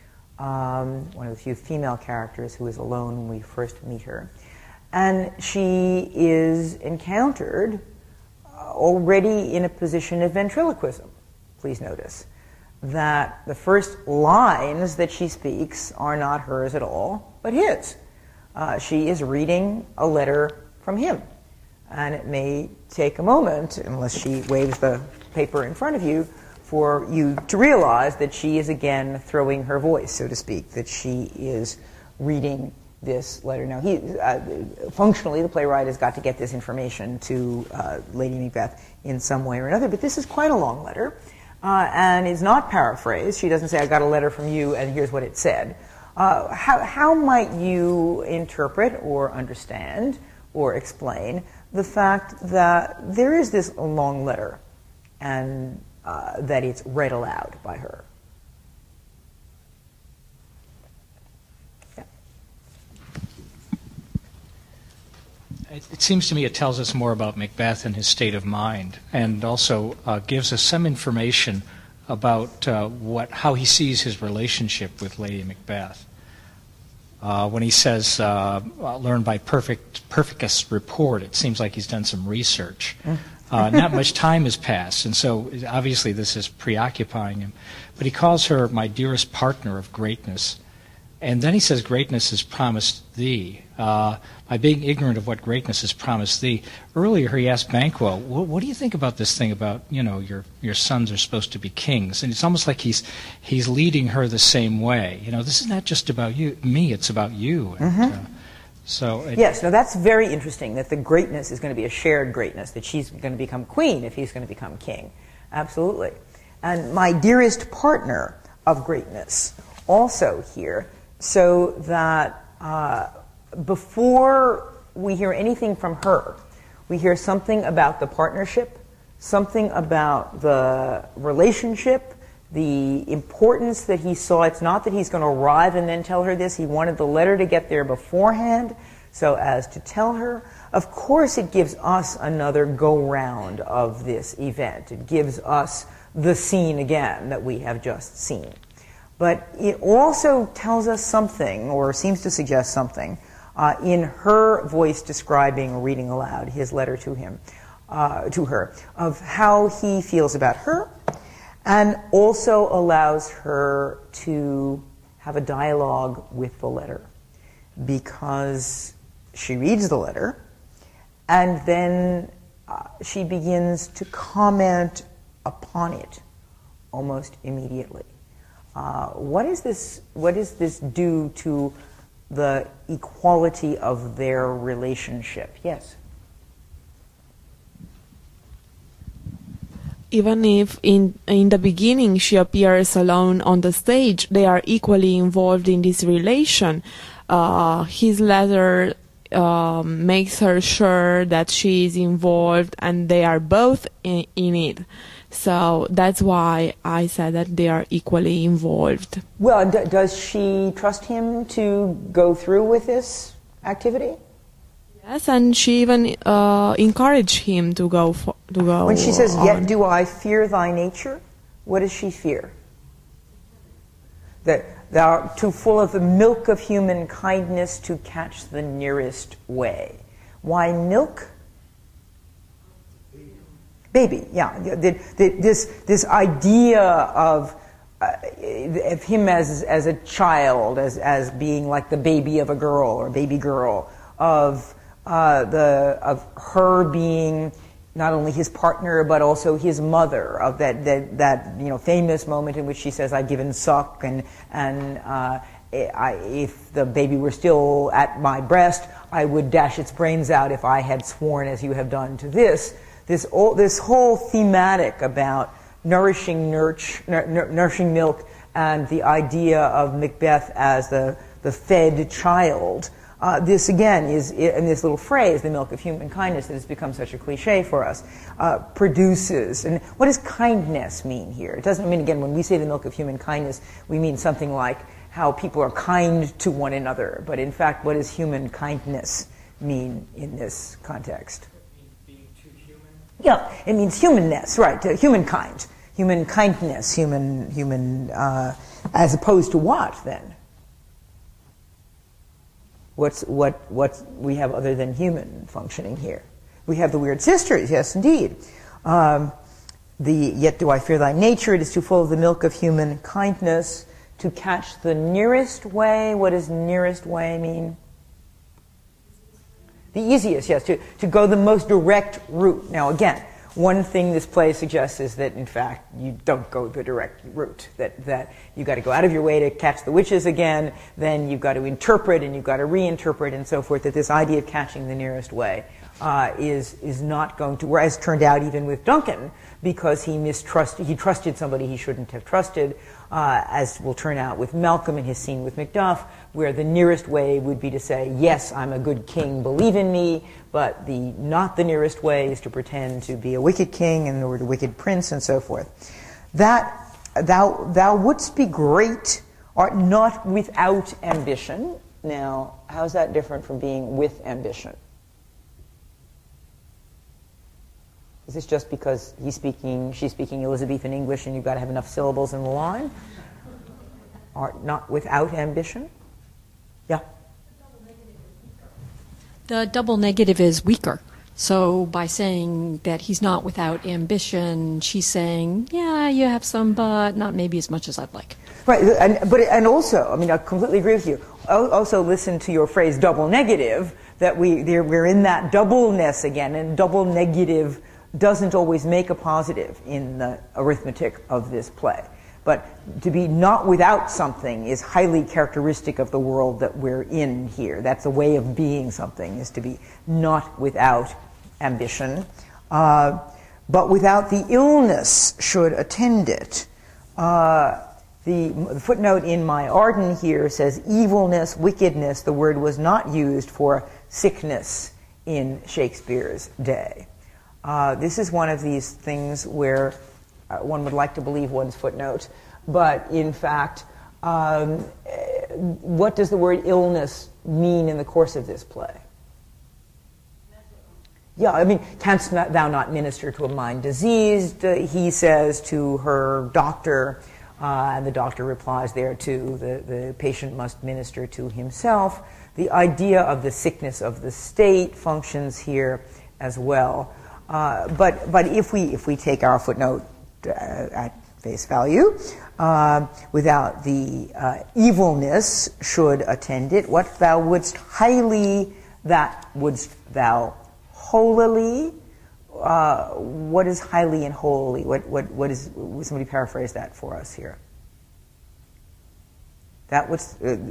Um, one of the few female characters who is alone when we first meet her. And she is encountered already in a position of ventriloquism. Please notice that the first lines that she speaks are not hers at all, but his. Uh, she is reading a letter from him. And it may take a moment, unless she waves the paper in front of you, for you to realize that she is again throwing her voice, so to speak, that she is reading this letter. Now, he, uh, functionally, the playwright has got to get this information to uh, Lady Macbeth in some way or another, but this is quite a long letter, uh, and is not paraphrased. She doesn't say, I got a letter from you, and here's what it said. Uh, how, how might you interpret or understand or explain the fact that there is this long letter and uh, that it's read aloud by her? it, it seems to me it tells us more about Macbeth and his state of mind, and also uh, gives us some information about uh, what how he sees his relationship with Lady Macbeth. Uh, when he says, uh, learn by perfect perfectest report, it seems like he's done some research. Uh, not much time has passed, and so obviously this is preoccupying him. But he calls her my dearest partner of greatness. And then he says, greatness is promised thee. Uh, by being ignorant of what greatness is promised thee. Earlier he asked Banquo, what, what do you think about this thing about, you know, your, your sons are supposed to be kings? And it's almost like he's he's leading her the same way. You know, this is not just about you, me, it's about you. And, mm-hmm. uh, so it, yes, now that's very interesting, that the greatness is going to be a shared greatness, that she's going to become queen if he's going to become king. Absolutely. And my dearest partner of greatness also here, so that uh, before we hear anything from her, we hear something about the partnership, something about the relationship, the importance that he saw. It's not that he's going to arrive and then tell her this. He wanted the letter to get there beforehand so as to tell her. Of course, it gives us another go-round of this event. It gives us the scene again that we have just seen. But it also tells us something, or seems to suggest something, uh, in her voice describing or reading aloud his letter to him, uh, to her, of how he feels about her, and also allows her to have a dialogue with the letter, because she reads the letter, and then uh, she begins to comment upon it almost immediately. Uh, what is this? What does this do to the equality of their relationship? Yes. Even if in in the beginning she appears alone on the stage, they are equally involved in this relation. Uh, his letter uh, makes her sure that she is involved, and they are both in, in it. So that's why I said that they are equally involved. Well, d- does she trust him to go through with this activity? Yes, and she even uh, encouraged him to go for, to go. When she says, on. "Yet do I fear thy nature," what does she fear? That thou art too full of the milk of human kindness to catch the nearest way. Why milk? Baby, yeah. The, the, this this idea of uh, of him as as a child, as as being like the baby of a girl or baby girl, of uh, the of her being not only his partner but also his mother, of that that that you know famous moment in which she says, "I've given suck," and and uh, I, if the baby were still at my breast, I would dash its brains out if I had sworn as you have done to this. This, all, this whole thematic about nourishing, nurch, nur, nourishing milk, and the idea of Macbeth as the, the fed child, uh, this again is, in this little phrase, the milk of human kindness, that has become such a cliche for us, uh, produces. And what does kindness mean here? It doesn't mean, again, when we say the milk of human kindness, we mean something like how people are kind to one another. But in fact, what does human kindness mean in this context? Yeah, it means humanness, right? Uh, humankind, human kindness, human, human, uh, as opposed to what then? What's what what we have other than human functioning here? We have the weird sisters, yes, indeed. Um, the yet do I fear thy nature? It is too full of the milk of human kindness to catch the nearest way. What does nearest way mean? The easiest, yes, to, to go the most direct route. Now, again, one thing this play suggests is that, in fact, you don't go the direct route, that, that you've got to go out of your way to catch the witches again, then you've got to interpret and you've got to reinterpret and so forth, that this idea of catching the nearest way uh, is, is not going to, as turned out even with Duncan, because he mistrusted, he trusted somebody he shouldn't have trusted, uh, as will turn out with Malcolm in his scene with Macduff, where the nearest way would be to say, yes, I'm a good king, believe in me, but the not the nearest way is to pretend to be a wicked king and or a wicked prince and so forth. That thou thou wouldst be great, art not without ambition. Now, how's that different from being with ambition? Is this just because he's speaking, she's speaking Elizabethan English and you've got to have enough syllables in the line? Or not without ambition? Yeah. The double negative is weaker. So by saying that he's not without ambition, she's saying, yeah, you have some, but not maybe as much as I'd like. Right, and, but, and also, I mean, I completely agree with you. Also listen to your phrase double negative, that we, we're in that doubleness again, and double negative doesn't always make a positive in the arithmetic of this play. But to be not without something is highly characteristic of the world that we're in here. That's a way of being something, is to be not without ambition, uh, but without the illness should attend it. Uh, the, the footnote in my Arden here says evilness, wickedness. The word was not used for sickness in Shakespeare's day. Uh, this is one of these things where uh, one would like to believe one's footnote, but in fact, um, what does the word illness mean in the course of this play? Yeah, I mean, canst thou not minister to a mind diseased? Uh, he says to her doctor, uh, and the doctor replies there too, the, the patient must minister to himself. The idea of the sickness of the state functions here as well. Uh, but but if we if we take our footnote uh, at face value, uh, without the uh, evilness should attend it, what thou wouldst highly, that wouldst thou holily. Uh, what is highly and holily? What what what is? Would somebody paraphrase that for us here? That wouldst uh,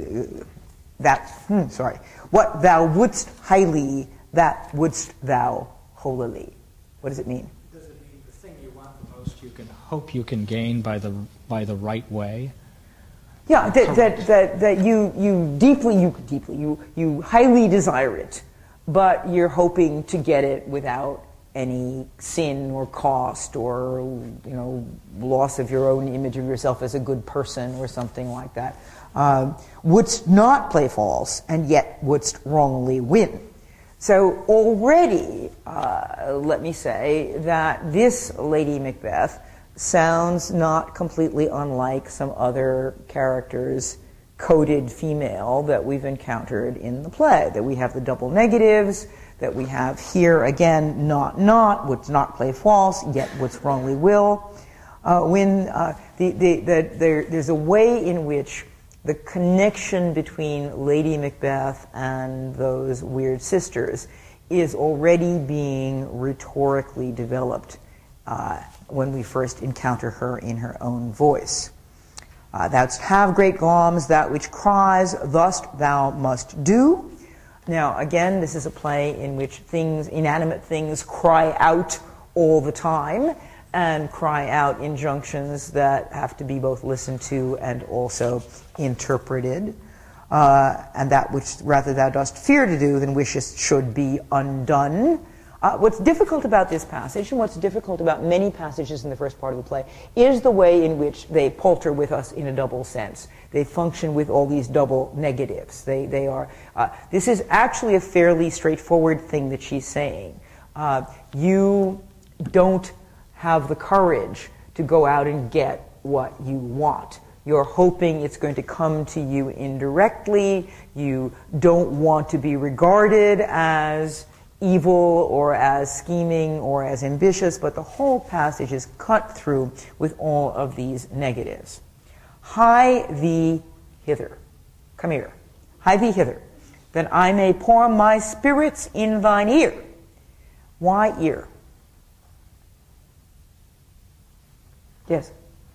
that hmm, sorry. What thou wouldst highly, that wouldst thou holily. What does it mean? Does it mean the thing you want the most you can hope you can gain by the by the right way? Yeah, that that, that, that you you deeply you deeply you you highly desire it, but you're hoping to get it without any sin or cost or, you know, loss of your own image of yourself as a good person or something like that. Um, wouldst not play false, and yet wouldst wrongly win. So already, uh, let me say that this Lady Macbeth sounds not completely unlike some other characters, coded female, that we've encountered in the play. That we have the double negatives, that we have here again, not not, would not play false, yet would wrongly will. Uh, when uh, the, the, the, there, there's a way in which the connection between Lady Macbeth and those weird sisters is already being rhetorically developed uh, when we first encounter her in her own voice. Uh, thou'st have great gloms, that which cries, thus thou must do. Now, again, this is a play in which things, inanimate things, cry out all the time, and cry out injunctions that have to be both listened to and also interpreted. Uh, and that which rather thou dost fear to do than wishest should be undone. Uh, what's difficult about this passage, and what's difficult about many passages in the first part of the play, is the way in which they palter with us in a double sense. They function with all these double negatives. They, they are. Uh, this is actually a fairly straightforward thing that she's saying. Uh, you don't have the courage to go out and get what you want. You're hoping it's going to come to you indirectly. You don't want to be regarded as evil or as scheming or as ambitious, but the whole passage is cut through with all of these negatives. Hie thee hither. Come here. Hie thee hither, that I may pour my spirits in thine ear. Why ear? Yes.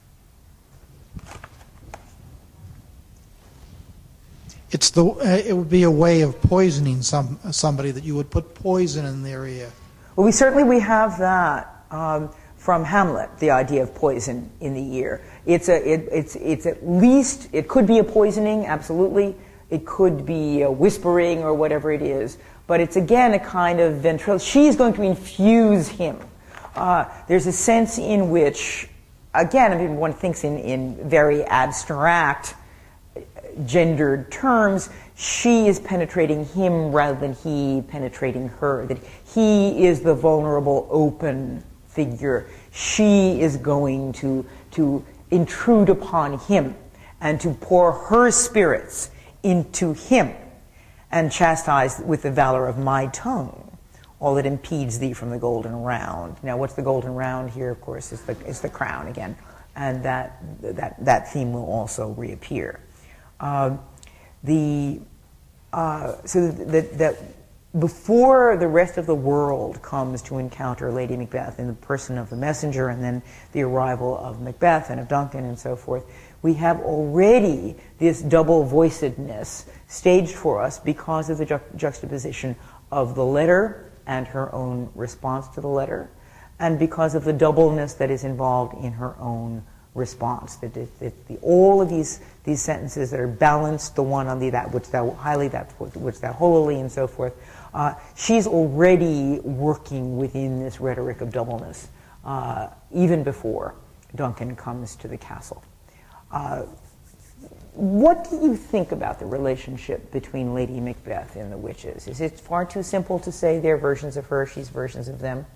It's the. Uh, it would be a way of poisoning some somebody, that you would put poison in their ear. Well, we certainly we have that um, from Hamlet. The idea of poison in the ear. It's a. It, it's it's at least it could be a poisoning. Absolutely, it could be a whispering or whatever it is. But it's again a kind of ventriloquism. She's going to infuse him. Uh, there's a sense in which, again, I mean, one thinks in in very abstract, gendered terms. She is penetrating him rather than he penetrating her. That he is the vulnerable, open figure. She is going to, to intrude upon him and to pour her spirits into him and chastise with the valor of my tongue all that impedes thee from the golden round. Now, what's the golden round here, of course, is the, is the crown again. And that, that, that theme will also reappear. Uh, the, uh, so that, that before the rest of the world comes to encounter Lady Macbeth in the person of the messenger and then the arrival of Macbeth and of Duncan and so forth, we have already this double-voicedness staged for us because of the ju- juxtaposition of the letter and her own response to the letter, and because of the doubleness that is involved in her own response. That, that, that the, all of these, these sentences that are balanced, the one on the that which thou highly, that which thou holily, and so forth, uh, she's already working within this rhetoric of doubleness, uh, even before Duncan comes to the castle. Uh, what do you think about the relationship between Lady Macbeth and the witches? Is it far too simple to say they're versions of her, she's versions of them?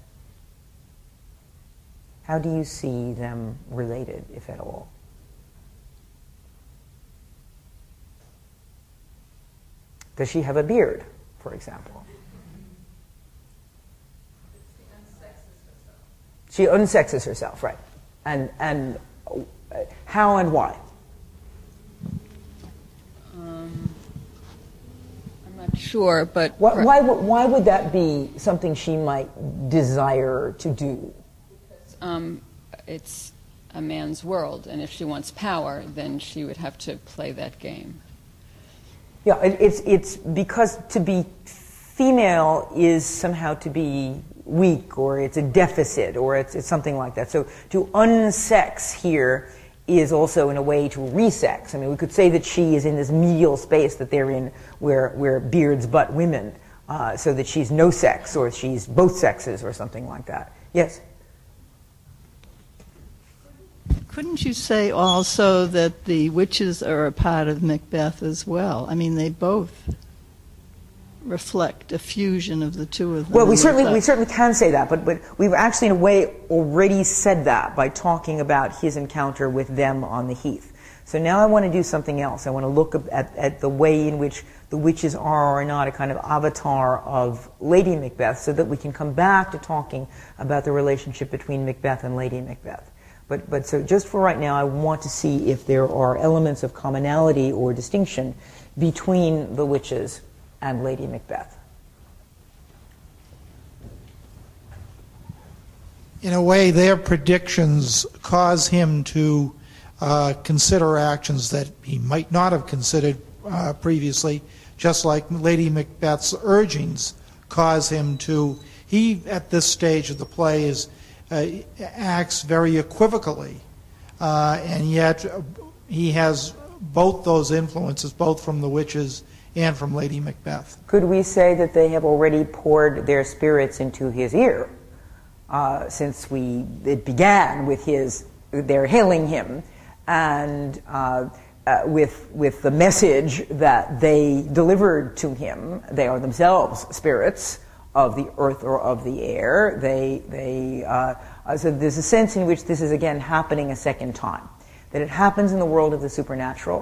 How do you see them related, if at all? Does she have a beard, for example? She unsexes herself, right. And, and how and why? Um, I'm not sure, but... Why, why, why would that be something she might desire to do? Um, it's a man's world, and if she wants power, then she would have to play that game. Yeah, it, it's it's because to be female is somehow to be weak, or it's a deficit, or it's, it's something like that. So to unsex here is also in a way to resex. I mean, we could say that she is in this medial space that they're in, where where beards butt women, uh, so that she's no sex, or she's both sexes, or something like that. Yes. Couldn't you say also that the witches are a part of Macbeth as well? I mean, they both reflect a fusion of the two of them. Well, we certainly we certainly can say that, but but we've actually in a way already said that by talking about his encounter with them on the heath. So now I want to do something else. I want to look at, at the way in which the witches are or are not a kind of avatar of Lady Macbeth, so that we can come back to talking about the relationship between Macbeth and Lady Macbeth. But, but so just for right now, I want to see if there are elements of commonality or distinction between the witches and Lady Macbeth. In a way, their predictions cause him to uh, consider actions that he might not have considered uh, previously, just like Lady Macbeth's urgings cause him to, he, at this stage of the play, is Uh, acts very equivocally, uh, and yet he has both those influences, both from the witches and from Lady Macbeth. Could we say that they have already poured their spirits into his ear, uh, since we it began with his their hailing him, and uh, uh, with with the message that they delivered to him? They are themselves spirits of the earth or of the air. They, they, uh, so there's a sense in which this is again happening a second time. That it happens in the world of the supernatural,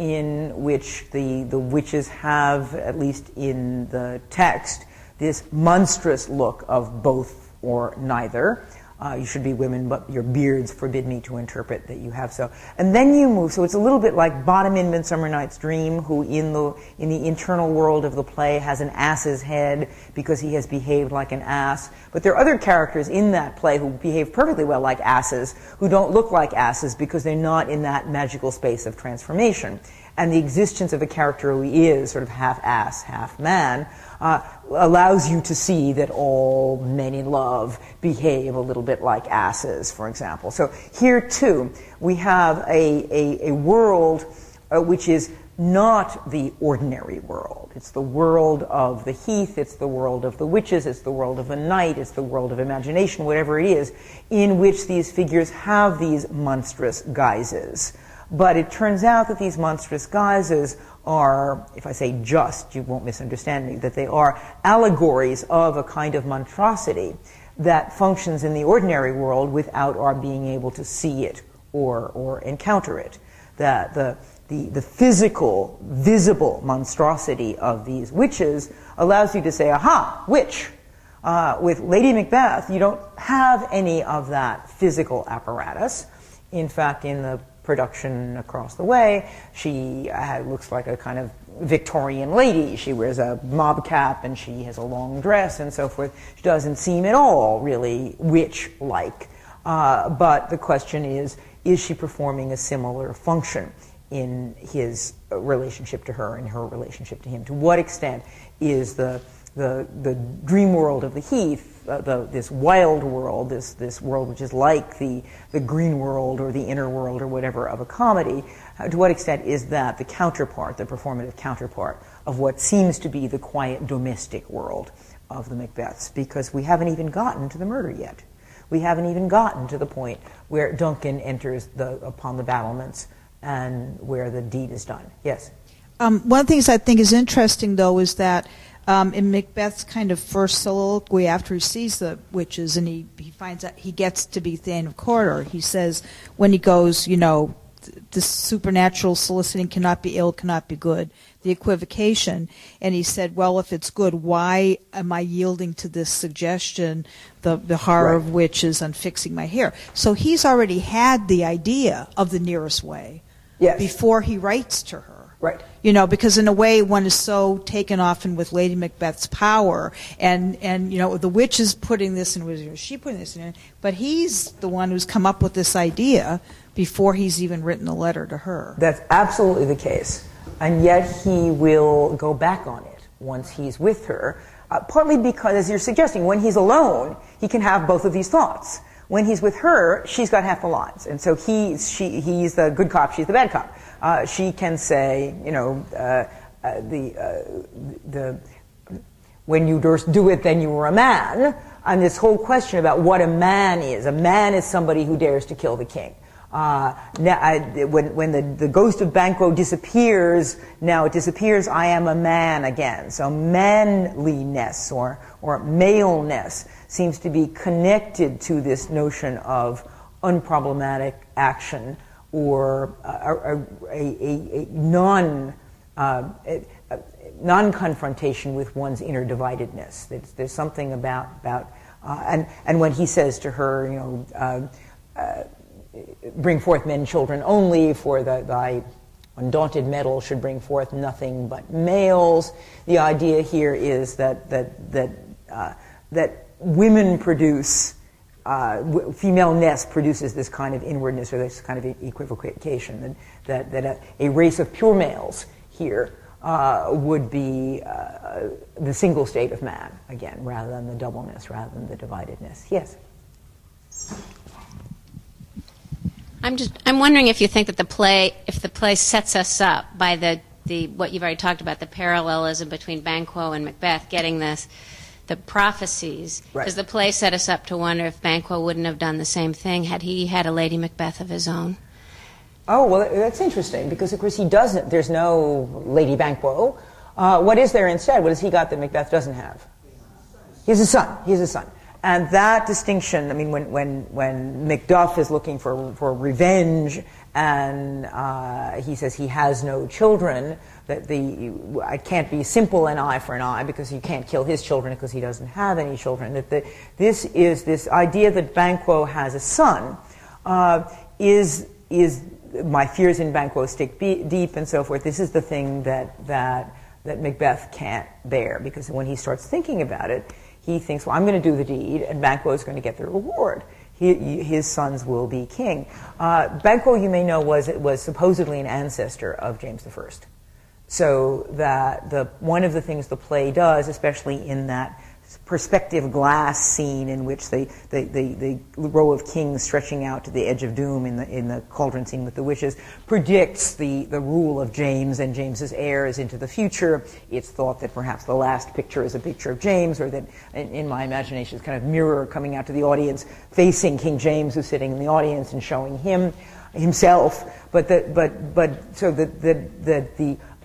in which the, the witches have, at least in the text, this monstrous look of both or neither. Uh, you should be women, but your beards forbid me to interpret that you have so. And then you move, so it's a little bit like Bottom in Midsummer Night's Dream, who in the in the internal world of the play has an ass's head because he has behaved like an ass. But there are other characters in that play who behave perfectly well like asses, who don't look like asses because they're not in that magical space of transformation. And the existence of a character who is sort of half ass, half man, uh, allows you to see that all men in love behave a little bit like asses, for example. So here, too, we have a, a, a world uh, which is not the ordinary world. It's the world of the heath, it's the world of the witches, it's the world of the night, it's the world of imagination, whatever it is, in which these figures have these monstrous guises. But it turns out that these monstrous guises are, if I say just, you won't misunderstand me, that they are allegories of a kind of monstrosity that functions in the ordinary world without our being able to see it or, or encounter it. That the, the, the physical, visible monstrosity of these witches allows you to say, aha, witch. Uh, with Lady Macbeth, you don't have any of that physical apparatus. In fact, in the production across the way, she uh, looks like a kind of Victorian lady. She wears a mob cap and she has a long dress and so forth. She doesn't seem at all really witch-like. Uh, but the question is, is she performing a similar function in his relationship to her and her relationship to him? To what extent is the the, the dream world of the Heath, uh, the, this wild world, this, this world which is like the, the green world or the inner world or whatever of a comedy, uh, to what extent is that the counterpart, the performative counterpart of what seems to be the quiet domestic world of the Macbeths? Because we haven't even gotten to the murder yet. We haven't even gotten to the point where Duncan enters the, upon the battlements and where the deed is done. Yes? Um, one of the things I think is interesting, though, is that um, in Macbeth's kind of first soliloquy after he sees the witches and he, he finds out he gets to be Thane of Cawdor, he says when he goes, you know, this supernatural soliciting cannot be ill, cannot be good, the equivocation, and he said, well, if it's good, why am I yielding to this suggestion, the, the horror right. of witches and fixing my hair? So he's already had the idea of the nearest way yes. before he writes to her. Right. You know, because in a way one is so taken often with Lady Macbeth's power and, and you know, the witch is putting this in, she putting this in, but he's the one who's come up with this idea before he's even written a letter to her. That's absolutely the case. And yet he will go back on it once he's with her, uh, partly because, as you're suggesting, when he's alone, he can have both of these thoughts. When he's with her, she's got half the lines. And so he, she, he's the good cop, she's the bad cop. Uh, she can say, you know, uh, uh, the, uh, the, when you durst do it, then you were a man. And this whole question about what a man is. A man is somebody who dares to kill the king. Uh, now, I, when, when the, the ghost of Banquo disappears, now it disappears, I am a man again. So manliness or, or maleness seems to be connected to this notion of unproblematic action or a, a, a, a non, uh, a, a non-confrontation with one's inner dividedness. There's, there's something about, about uh, and, and when he says to her, you know, uh, uh, bring forth men children only, for the, thy undaunted mettle should bring forth nothing but males. The idea here is that, that, that, uh, that women produce Uh, w- femaleness produces this kind of inwardness or this kind of equivocation, that, that, that a, a race of pure males here uh, would be uh, the single state of man, again, rather than the doubleness, rather than the dividedness. Yes? I'm just, I'm wondering if you think that the play, if the play sets us up by the, the what you've already talked about, the parallelism between Banquo and Macbeth, getting this, the prophecies. Right. Does the play set us up to wonder if Banquo wouldn't have done the same thing had he had a Lady Macbeth of his own? Oh, well, that's interesting, because, of course, he doesn't. There's no Lady Banquo. Uh, what is there instead? What has he got that Macbeth doesn't have? He has a son. He has a son. And that distinction, I mean, when, when, when Macduff is looking for, for revenge and uh, he says he has no children, that the it can't be simple an eye for an eye because you can't kill his children because he doesn't have any children. That the, this is this idea that Banquo has a son uh, is is my fears in Banquo stick be, deep and so forth. This is the thing that that that Macbeth can't bear, because when he starts thinking about it, he thinks, well, I'm going to do the deed and Banquo is going to get the reward. He, his sons will be king. Uh, Banquo, you may know, was was supposedly an ancestor of James the First. So that the one of the things the play does, especially in that perspective glass scene in which the, the, the, the row of kings stretching out to the edge of doom in the in the cauldron scene with the witches, predicts the, the rule of James and James's heirs into the future. It's thought that perhaps the last picture is a picture of James, or that, in, in my imagination, it's kind of mirror coming out to the audience, facing King James, who's sitting in the audience, and showing him himself. But the, but but so that the, the the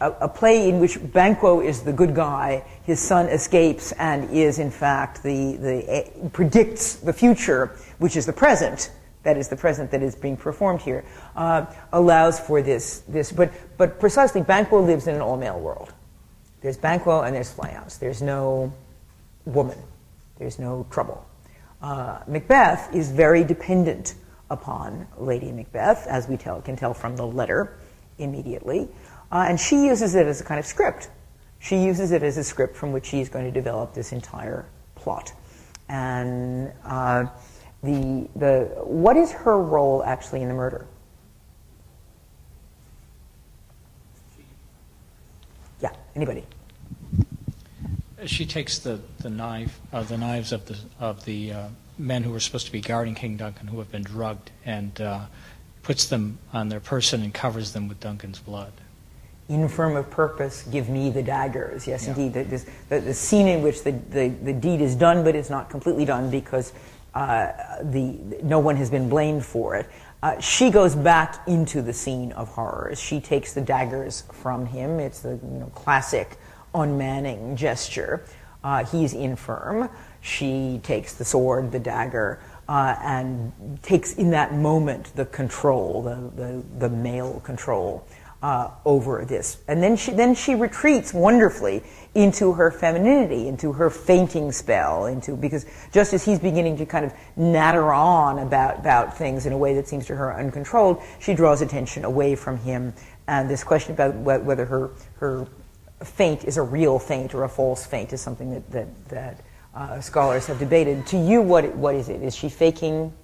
a, a play in which Banquo is the good guy, his son escapes and is in fact the, the uh, predicts the future, which is the present, that is the present that is being performed here, uh, allows for this, this but, but precisely Banquo lives in an all-male world. There's Banquo and there's Flayhouse. There's no woman. There's no trouble. Uh, Macbeth is very dependent upon Lady Macbeth, as we tell, can tell from the letter immediately. Uh, and she uses it as a kind of script. She uses it as a script from which she's going to develop this entire plot. And uh, the, the, what is her role actually in the murder? Yeah, anybody? She takes the the knife, uh, the knives of the of the uh, men who were supposed to be guarding King Duncan, who have been drugged, and uh, puts them on their person and covers them with Duncan's blood. Infirm of purpose, give me the daggers. Yes, Yeah. indeed. The, this, the, the scene in which the, the, the deed is done, but it's not completely done because uh, the no one has been blamed for it. Uh, she goes back into the scene of horrors. She takes the daggers from him. It's the you know, classic unmanning gesture. Uh, he's infirm. She takes the sword, the dagger, uh, and takes in that moment the control, the, the, the male control uh, over this. And then she, then she retreats wonderfully into her femininity, into her fainting spell, into because just as he's beginning to kind of natter on about, about things in a way that seems to her uncontrolled, she draws attention away from him. And this question about whether her her faint is a real faint or a false faint is something that that, that uh, scholars have debated. To you, what what is it? Is she faking?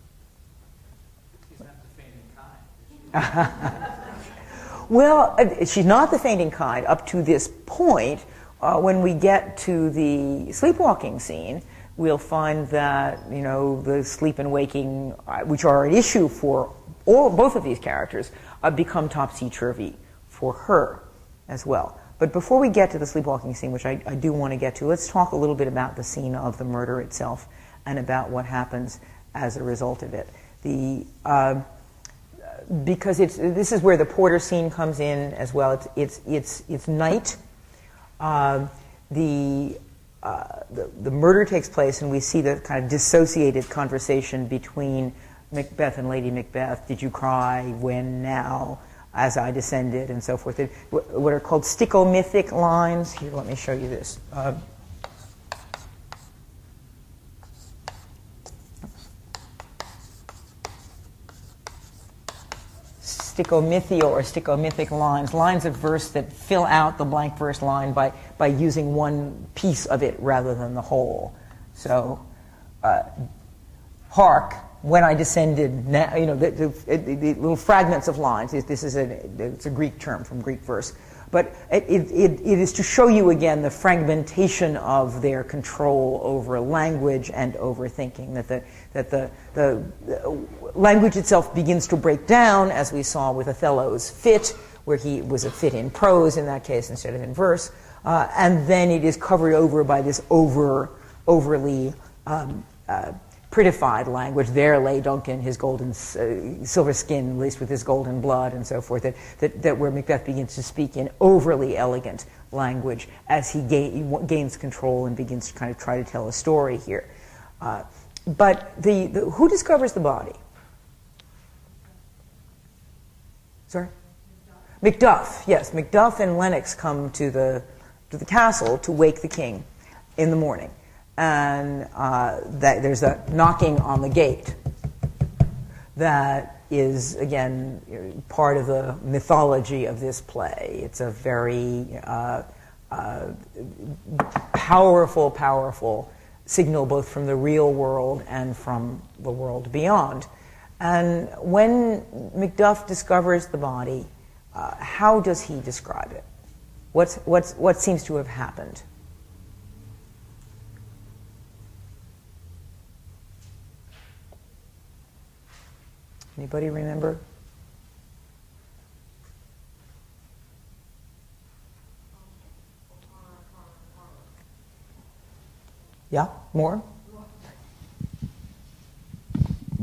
She's not the fainting kind. Well, uh, she's not the fainting kind up to this point. Uh, when we get to the sleepwalking scene, we'll find that you know the sleep and waking, uh, which are an issue for all both of these characters, uh, become topsy-turvy for her as well. But before we get to the sleepwalking scene, which I, I do want to get to, let's talk a little bit about the scene of the murder itself and about what happens as a result of it. The uh, because it's this is where the Porter scene comes in as well. It's it's it's it's night. Uh, the, uh, the the murder takes place, and we see the kind of dissociated conversation between Macbeth and Lady Macbeth. Did you cry? When? Now? As I descended, and so forth. It, what are called sticomythic lines. Here, let me show you this. Uh, sticomythio or sticomythic lines, lines of verse that fill out the blank verse line by, by using one piece of it rather than the whole. So, uh, hark, when I descended, now, you know, the, the, the little fragments of lines. This is a, it's a Greek term from Greek verse. But it, it, it is to show you again the fragmentation of their control over language and over thinking, that the, that the, the, the language itself begins to break down, as we saw with Othello's fit, where he was a fit in prose in that case instead of in verse. Uh, and then it is covered over by this over, overly um, uh, prettified language. There lay Duncan, his golden uh, silver skin laced with his golden blood, and so forth. That, that that where Macbeth begins to speak in overly elegant language as he, ga- he gains control and begins to kind of try to tell a story here. Uh, but the, the who discovers the body? Sorry, Macduff. Yes, Macduff and Lennox come to the to the castle to wake the king in the morning. And uh, that there's a knocking on the gate that is, again, part of the mythology of this play. It's a very uh, uh, powerful, powerful signal both from the real world and from the world beyond. And when Macduff discovers the body, uh, how does he describe it? What's, what's, what seems to have happened? Anybody remember? Yeah? More?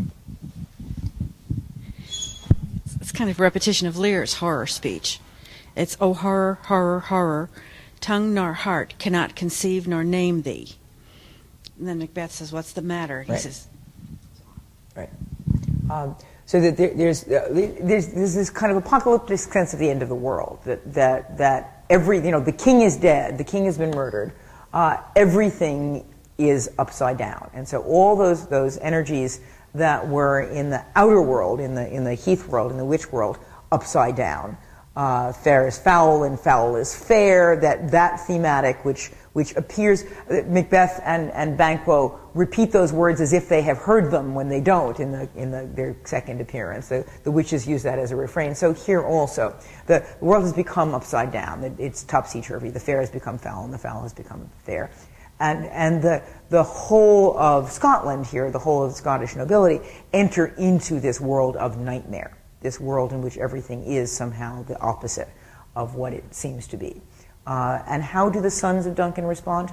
It's kind of a repetition of Lear's horror speech. It's, oh, horror, horror, horror. Tongue nor heart cannot conceive nor name thee. And then Macbeth says, what's the matter? He Right. says, Right. Um, so that there, there's, uh, there's there's this kind of apocalyptic sense of the end of the world. That that that every you know the king is dead, the king has been murdered, uh, everything is upside down, and so all those those energies that were in the outer world, in the in the heath world, in the witch world, upside down. Uh, fair is foul and foul is fair. That that thematic, which which appears, uh, Macbeth and, and Banquo repeat those words as if they have heard them when they don't in the in the, their second appearance. The, the witches use that as a refrain. So here also, the, the world has become upside down. It, it's topsy-turvy. The fair has become foul, and the foul has become fair. And and the the whole of Scotland here, the whole of the Scottish nobility, enter into this world of nightmare. This world in which everything is somehow the opposite of what it seems to be. Uh, and how do the sons of Duncan respond?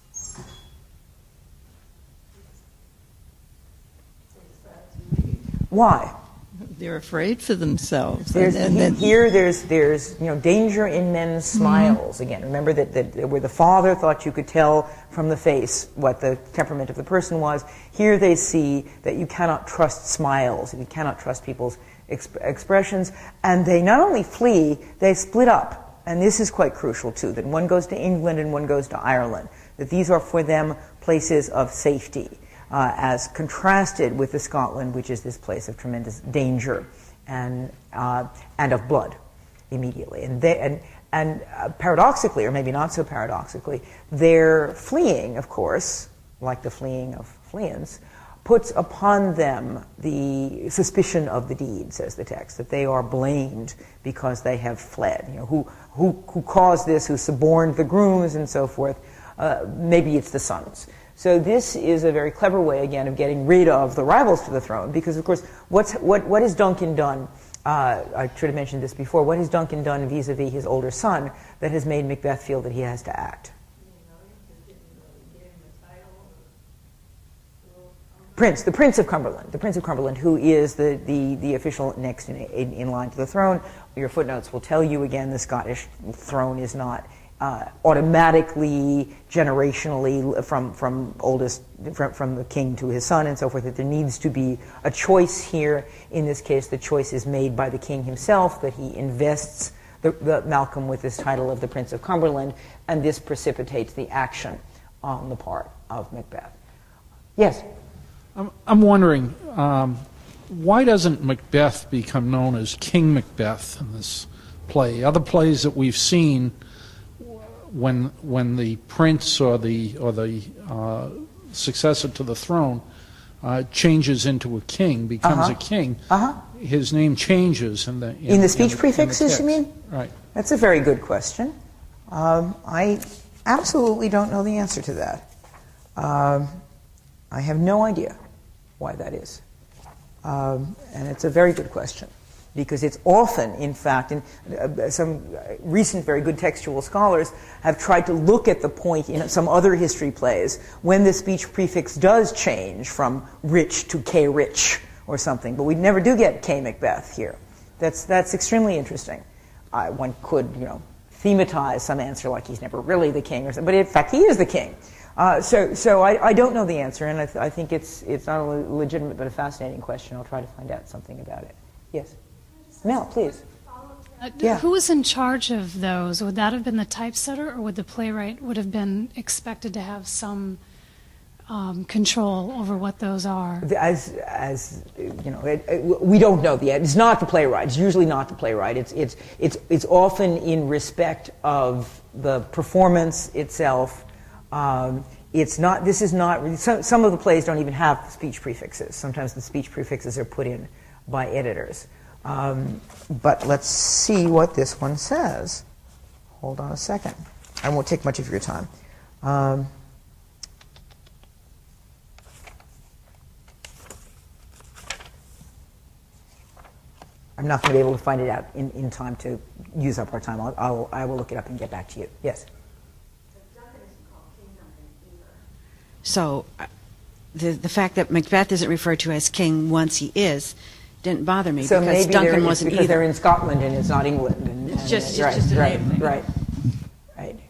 Why? They're afraid for themselves. There's, and, and, here, there's there's you know danger in men's smiles. Mm-hmm. Again, remember that, that where the father thought you could tell from the face what the temperament of the person was. Here, they see that you cannot trust smiles. You cannot trust people's exp- expressions, and they not only flee, they split up. And this is quite crucial too. That one goes to England and one goes to Ireland. That these are for them places of safety. Uh, as contrasted with the Scotland, which is this place of tremendous danger and uh, and of blood, immediately. And they, and and uh, paradoxically, or maybe not so paradoxically, their fleeing, of course, like the fleeing of Fleance, puts upon them the suspicion of the deed, says the text, that they are blamed because they have fled. You know, who who who caused this? Who suborned the grooms and so forth? Uh, maybe it's the sons. So this is a very clever way, again, of getting rid of the rivals to the throne, because, of course, what's, what, what has Duncan done? Uh, I should have mentioned this before. What has Duncan done vis-a-vis his older son that has made Macbeth feel that he has to act? Prince, the Prince of Cumberland, the Prince of Cumberland, who is the, the, the official next in, in, in line to the throne. Your footnotes will tell you, again, the Scottish throne is not Uh, automatically, generationally, from from oldest from, from the king to his son and so forth. That there needs to be a choice here. In this case, the choice is made by the king himself. That he invests the, the Malcolm with this title of the Prince of Cumberland, and this precipitates the action on the part of Macbeth. Yes, I'm, I'm wondering um, why doesn't Macbeth become known as King Macbeth in this play? Other plays that we've seen, when when the prince or the or the uh, successor to the throne uh, changes into a king, becomes uh-huh. a king, uh-huh. his name changes in the in, in the speech in the, prefixes. in the you mean? Right. That's a very good question. Um, I absolutely don't know the answer to that. Um, I have no idea why that is, um, and it's a very good question. Because it's often, in fact, and uh, some recent very good textual scholars have tried to look at the point in some other history plays when the speech prefix does change from rich to K-rich or something, but we never do get K Macbeth here. That's that's extremely interesting. Uh, one could, you know, thematize some answer like he's never really the king or something, but in fact he is the king. Uh, so so I, I don't know the answer, and I, th- I think it's it's not a legitimate but a fascinating question. I'll try to find out something about it. Yes. Mel, please. Uh, yeah. Who was in charge of those? Would that have been the typesetter, or would the playwright would have been expected to have some um, control over what those are? As, as you know, it, it, we don't know yet. It's not the playwright. It's usually not the playwright. It's it's it's it's often in respect of the performance itself. Um, it's not. This is not. Some, some of the plays don't even have speech prefixes. Sometimes the speech prefixes are put in by editors. Um, but let's see what this one says. Hold on a second. I won't take much of your time. Um, I'm not going to be able to find it out in, in time to use up our time. I'll, I'll, I will look it up and get back to you. Yes? So uh, the, the fact that Macbeth isn't referred to as king once he is didn't bother me, so because maybe Duncan wasn't because either. they're in Scotland and it's not England. And It's just, it's right, just a right, name thing. right, right.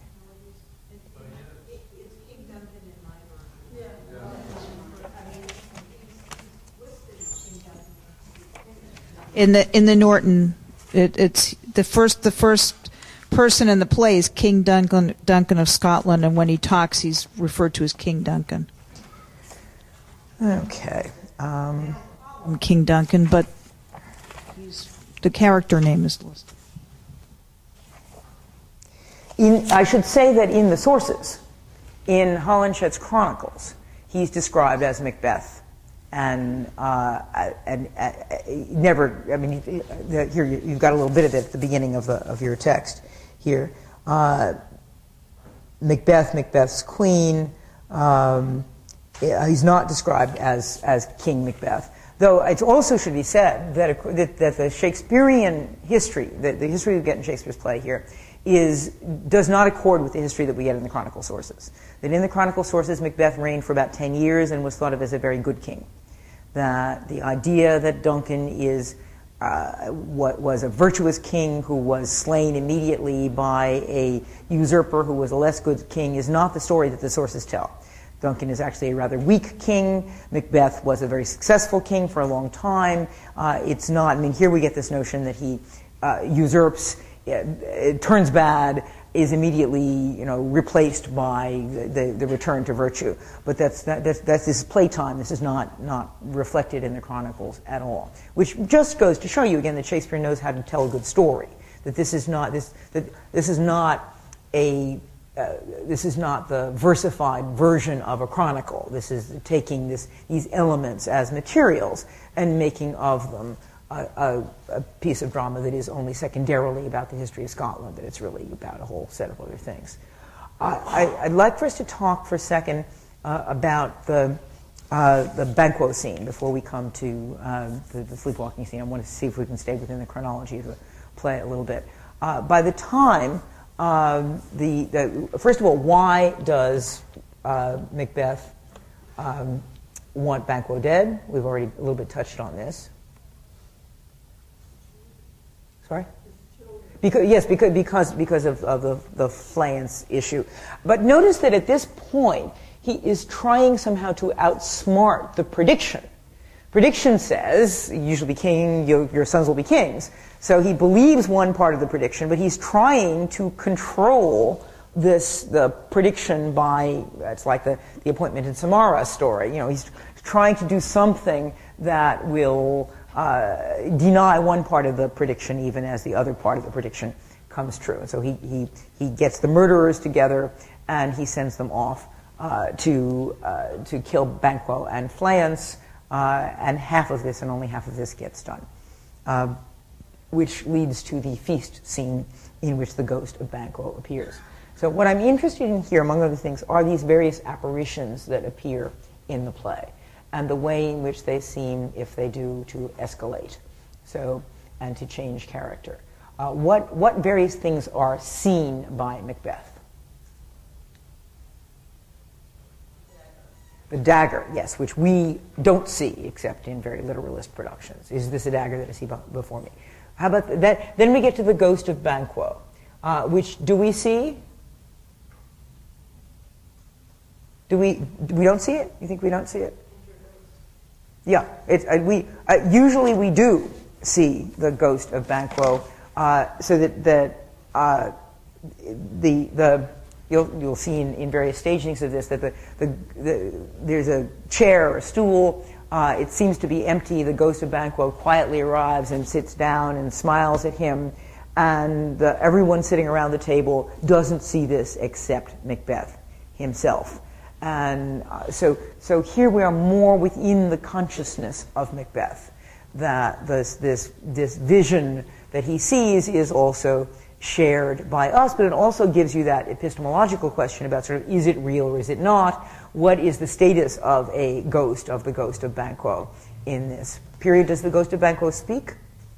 In the in the Norton, it, it's the first the first person in the play is King Duncan Duncan of Scotland, and when he talks, he's referred to as King Duncan. Okay. Um, King Duncan, but he's, the character name is listed. In, I should say that in the sources, in Holinshed's Chronicles, he's described as Macbeth, and uh, and uh, never. I mean, here you've got a little bit of it at the beginning of the, of your text here. Uh, Macbeth, Macbeth's queen. Um, he's not described as as King Macbeth. Though it also should be said that, that, that the Shakespearean history, the, the history we get in Shakespeare's play here, is does not accord with the history that we get in the Chronicle sources. That in the Chronicle sources, Macbeth reigned for about ten years and was thought of as a very good king. That the idea that Duncan is uh, what was a virtuous king who was slain immediately by a usurper who was a less good king is not the story that the sources tell. Duncan is actually a rather weak king. Macbeth was a very successful king for a long time. Uh, it's not, I mean, here we get this notion that he uh, usurps, it, it turns bad, is immediately, you know, replaced by the, the, the return to virtue. But that's, that, that's, that's this is playtime. This is not, not reflected in the Chronicles at all. Which just goes to show you, again, that Shakespeare knows how to tell a good story. That this is not, this, that this is not a Uh, this is not the versified version of a chronicle. This is taking this, these elements as materials and making of them a, a, a piece of drama that is only secondarily about the history of Scotland, that it's really about a whole set of other things. Uh, I, I'd like for us to talk for a second uh, about the, uh, the Banquo scene before we come to uh, the, the sleepwalking scene. I want to see if we can stay within the chronology of the play a little bit. Uh, by the time Um, the, the first of all, why does uh, Macbeth um, want Banquo dead? We've already a little bit touched on this. Sorry? Because, yes, because because because of, of the the Fleance issue. But notice that at this point he is trying somehow to outsmart the prediction. Prediction says, you shall be king, your, your sons will be kings. So he believes one part of the prediction, but he's trying to control this, the prediction by, it's like the, the appointment in Samara story. You know, he's trying to do something that will uh, deny one part of the prediction even as the other part of the prediction comes true. And so he, he, he gets the murderers together and he sends them off uh, to, uh, to kill Banquo and Fleance. Uh, and half of this and only half of this gets done, uh, which leads to the feast scene in which the ghost of Banquo appears. So what I'm interested in here, among other things, are these various apparitions that appear in the play and the way in which they seem, if they do, to escalate, so and to change character. Uh, what, what various things are seen by Macbeth? The dagger, yes, which we don't see except in very literalist productions. Is this a dagger that I see before me? How about that? Then we get to the ghost of Banquo, uh, which do we see? Do we? We don't see it? You think we don't see it? Yeah, it's, uh, we uh, usually we do see the ghost of Banquo, uh, so that that uh, the the. You'll, you'll see in, in various stagings of this that the, the, the, there's a chair or a stool. Uh, it seems to be empty. The ghost of Banquo quietly arrives and sits down and smiles at him. And the, everyone sitting around the table doesn't see this except Macbeth himself. And uh, so, so here we are more within the consciousness of Macbeth. That this, this, this vision that he sees is also shared by us, but it also gives you that epistemological question about sort of, is it real or is it not? What is the status of a ghost, of the ghost of Banquo in this period? Does the ghost of Banquo speak?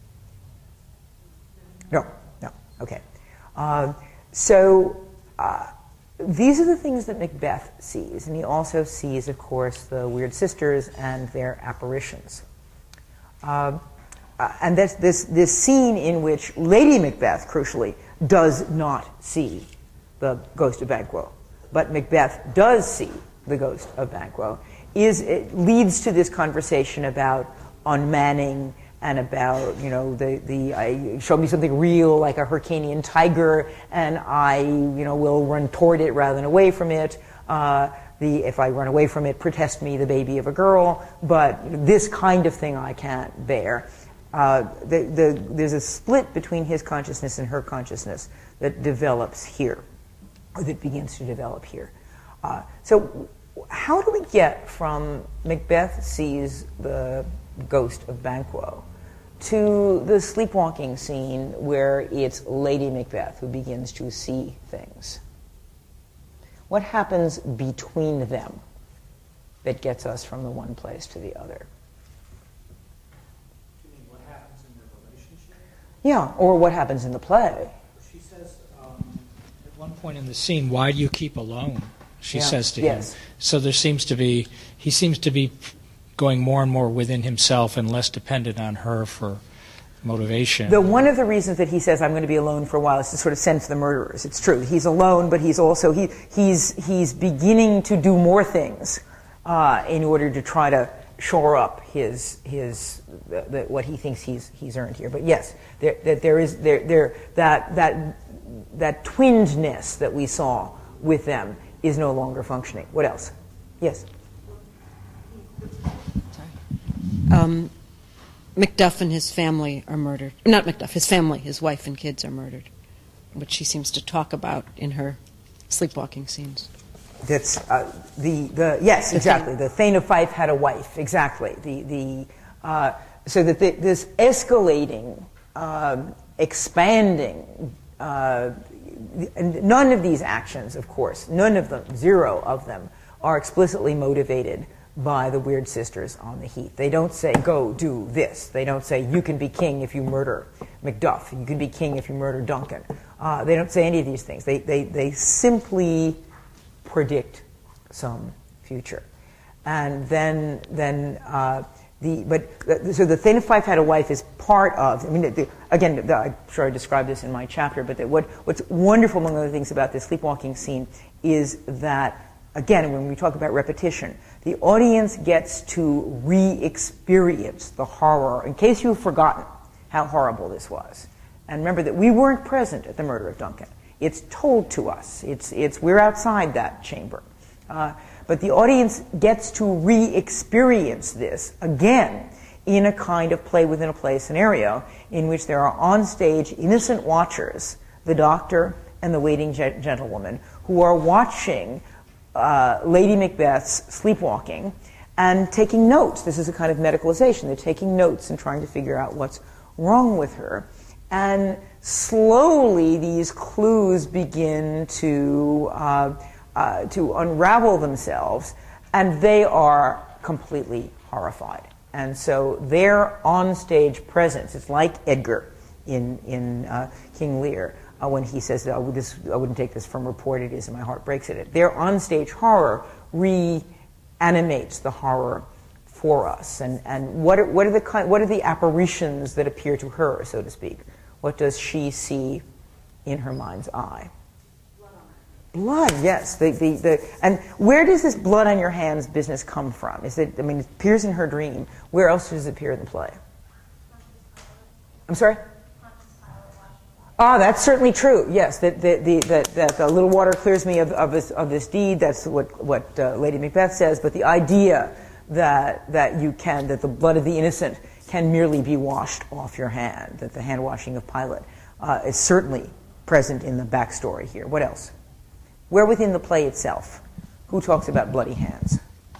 No, no, okay. Um, so uh, these are the things that Macbeth sees, and he also sees, of course, the Weird Sisters and their apparitions. Uh, uh, and that's this, this scene in which Lady Macbeth, crucially, does not see the ghost of Banquo, but Macbeth does see the ghost of Banquo, is it leads to this conversation about unmanning and about, you know, the, the I, show me something real like a Hyrcanian tiger, and I, you know, will run toward it rather than away from it. Uh, the, if I run away from it, protest me, the baby of a girl, but this kind of thing I can't bear. Uh, the, the, there's a split between his consciousness and her consciousness that develops here, or that begins to develop here. Uh, so how do we get from Macbeth sees the ghost of Banquo to the sleepwalking scene where it's Lady Macbeth who begins to see things? What happens between them that gets us from the one place to the other? You mean what happens in their relationship? Yeah, or what happens in the play. She says um, at one point in the scene, "Why do you keep alone?" She Yeah. says to Yes. him. So there seems to be, he seems to be going more and more within himself and less dependent on her for motivation. The, one of the reasons that he says, I'm going to be alone for a while, is to sort of sense the murderers. It's true. He's alone, but he's also, he, he's, he's beginning to do more things uh, in order to try to shore up his, his, the, the, what he thinks he's, he's earned here. But yes, there, that there is, there, there, that, that, that twinnedness that we saw with them is no longer functioning. What else? Yes? Um, Macduff and his family are murdered. Not Macduff, his family, his wife and kids are murdered, which she seems to talk about in her sleepwalking scenes. That's uh, the, the yes, exactly. The Thane of Fife had a wife, exactly. The, the, uh, so that the, this escalating, um, expanding, uh, and none of these actions, of course, none of them, zero of them, are explicitly motivated by the Weird Sisters on the Heath. They don't say, go do this. They don't say, you can be king if you murder Macduff. You can be king if you murder Duncan. Uh, they don't say any of these things. They, they, they simply predict some future. And then, then uh, the, but, so the Thane of Fife had a wife is part of, I mean, the, again, the, I'm sure I described this in my chapter, but the, what, what's wonderful among other things about this sleepwalking scene is that, again, when we talk about repetition, the audience gets to re-experience the horror, in case you've forgotten how horrible this was. And remember that we weren't present at the murder of Duncan. It's told to us. It's, it's, we're outside that chamber. Uh, but the audience gets to re-experience this again in a kind of play within a play scenario in which there are on-stage innocent watchers, the doctor and the waiting ge- gentlewoman, who are watching uh, Lady Macbeth's sleepwalking and taking notes. This is a kind of medicalization. They're taking notes and trying to figure out what's wrong with her. And slowly these clues begin to uh, uh, to unravel themselves, and they are completely horrified. And so their on-stage presence, it's like Edgar in, in uh, King Lear, uh, when he says, oh, this, I wouldn't take this from report it is and my heart breaks at it. Their on-stage horror reanimates the horror for us. And, and what, are, what, are the kind, what are the apparitions that appear to her, so to speak? What does she see in her mind's eye? Blood, yes. The, the, the, and where does this blood on your hands business come from? Is it, I mean, it appears in her dream. Where else does it appear in the play? I'm sorry? Ah, that's certainly true, yes. That the, the, the, the, the little water clears me of, of, this, of this deed. That's what, what uh, Lady Macbeth says. But the idea that, that you can, that the blood of the innocent can merely be washed off your hand, that the hand washing of Pilate uh, is certainly present in the backstory here. What else? Where within the play itself? Who talks about bloody hands?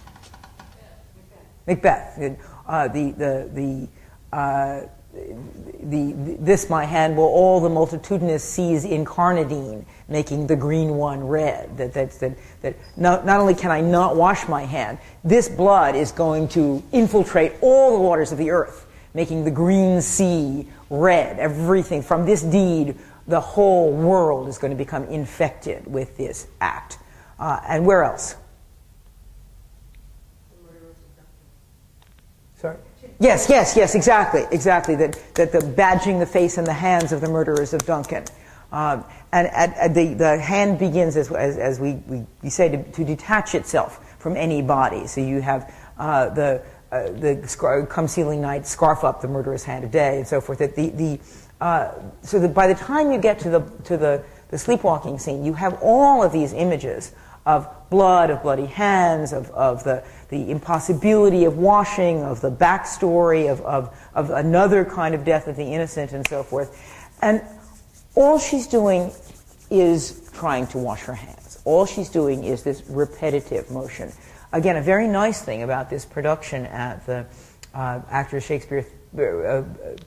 Macbeth. Macbeth. Uh, the, the, the, uh, the, the, this my hand will all the multitudinous seas incarnadine, making the green one red. That, that, that, that not, not only can I not wash my hand, this blood is going to infiltrate all the waters of the earth, making the green sea red. Everything from this deed, the whole world is going to become infected with this act. Uh, and where else? Sorry. Yes, yes, yes, exactly, exactly. That that the badging the face and the hands of the murderers of Duncan, um, and at, at the the hand begins as as, as we, we, we say to, to detach itself from any body. So you have uh, the uh, the scar- come ceiling night, scarf up the murderer's hand a day, and so forth. That the the uh, so that by the time you get to the to the the sleepwalking scene, you have all of these images of blood, of bloody hands, of, of the, the impossibility of washing, of the backstory, of, of, of another kind of death of the innocent, and so forth. And all she's doing is trying to wash her hands. All she's doing is this repetitive motion. Again, a very nice thing about this production at the uh, Actors Shakespeare uh,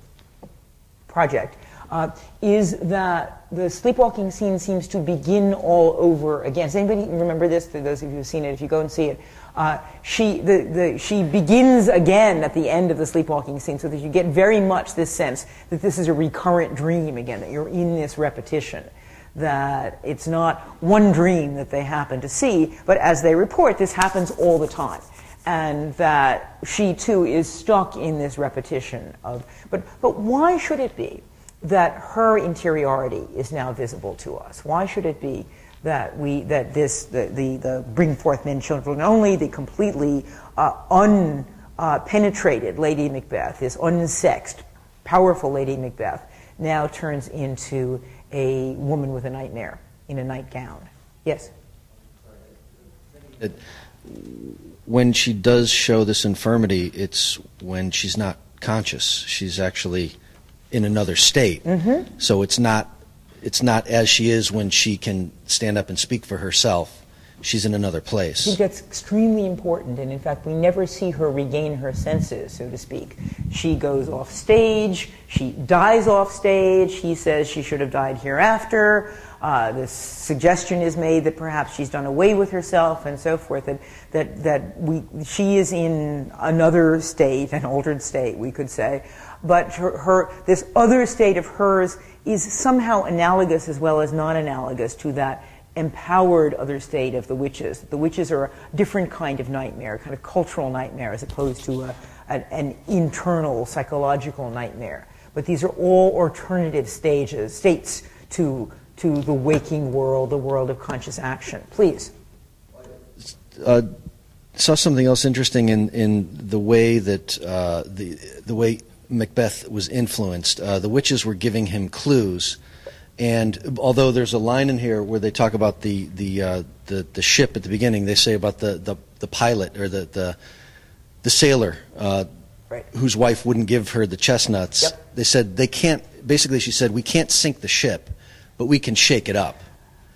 Project Uh, is that the sleepwalking scene seems to begin all over again. Does anybody remember this? For those of you who've seen it, if you go and see it, uh, she the, the she begins again at the end of the sleepwalking scene, so that you get very much this sense that this is a recurrent dream again, that you're in this repetition, that it's not one dream that they happen to see, but as they report, this happens all the time. And that she too is stuck in this repetition of. But but why should it be that her interiority is now visible to us? Why should it be that we that this the the, the bring forth men children only, the completely uh, unpenetrated uh, Lady Macbeth, this unsexed, powerful Lady Macbeth, now turns into a woman with a nightmare in a nightgown? Yes. It, when she does show this infirmity, it's when she's not conscious. She's actually in another state. Mm-hmm. So it's not it's not as she is when she can stand up and speak for herself. She's in another place. I think that's extremely important, and in fact we never see her regain her senses, so to speak. She goes off stage, she dies off stage, he says she should have died hereafter. Uh, this suggestion is made that perhaps she's done away with herself and so forth, that, that, that we, she is in another state, an altered state, we could say. But her, her, this other state of hers is somehow analogous as well as non-analogous to that empowered other state of the witches. The witches are a different kind of nightmare, a kind of cultural nightmare, as opposed to a, an, an internal psychological nightmare. But these are all alternative stages, states to to the waking world, the world of conscious action. Please. Uh, saw something else interesting in, in the way that uh, the the way Macbeth was influenced. Uh, the witches were giving him clues, and although there's a line in here where they talk about the the uh, the, the ship at the beginning, they say about the, the, the pilot or the the, the sailor uh, right. whose wife wouldn't give her the chestnuts. Yep. They said they can't. Basically, she said we can't sink the ship, but we can shake it up.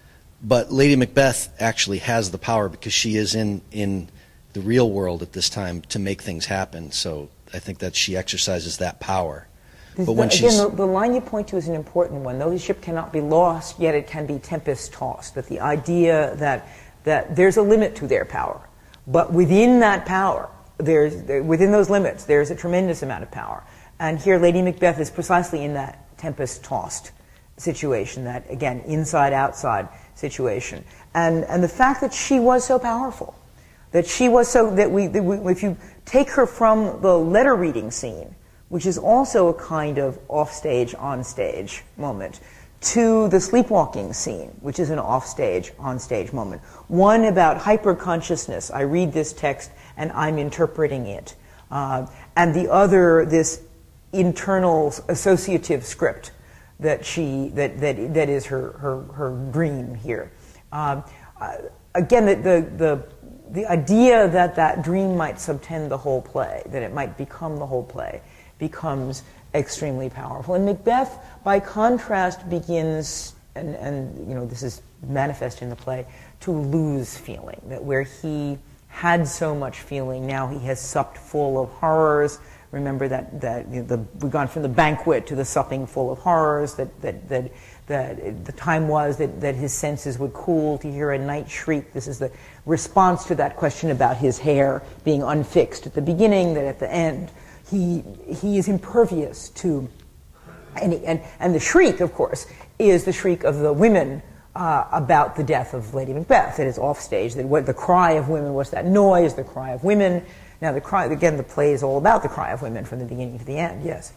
But Lady Macbeth actually has the power because she is in, in the real world at this time to make things happen. So I think that she exercises that power. But the, when again, she's, the, the line you point to is an important one. Though the ship cannot be lost, yet it can be tempest-tossed. That the idea that, that there's a limit to their power. But within that power, there's, within those limits, there's a tremendous amount of power. And here Lady Macbeth is precisely in that tempest-tossed situation, that, again, inside-outside situation. And and the fact that she was so powerful, that she was so, that we, that we, if you take her from the letter reading scene, which is also a kind of off-stage, on-stage moment, to the sleepwalking scene, which is an off-stage, on-stage moment. One about hyper-consciousness. I read this text and I'm interpreting it. Uh, and the other, this internal associative script that she that that that is her her, her dream here. Um, uh, again, the, the the the idea that that dream might subtend the whole play, that it might become the whole play, becomes extremely powerful. And Macbeth, by contrast, begins, and and you know this is manifest in the play, to lose feeling. That where he had so much feeling, now he has supped full of horrors. Remember that, that you know, the, we've gone from the banquet to the supping full of horrors, that, that, that, that the time was that, that his senses would cool to hear a night shriek. This is the response to that question about his hair being unfixed at the beginning, that at the end he, he is impervious to, and, and, and the shriek, of course, is the shriek of the women uh, about the death of Lady Macbeth. It is offstage. That what the cry of women was that noise, the cry of women. Now, the cry, again, the play is all about the cry of women from the beginning to the end. Yes.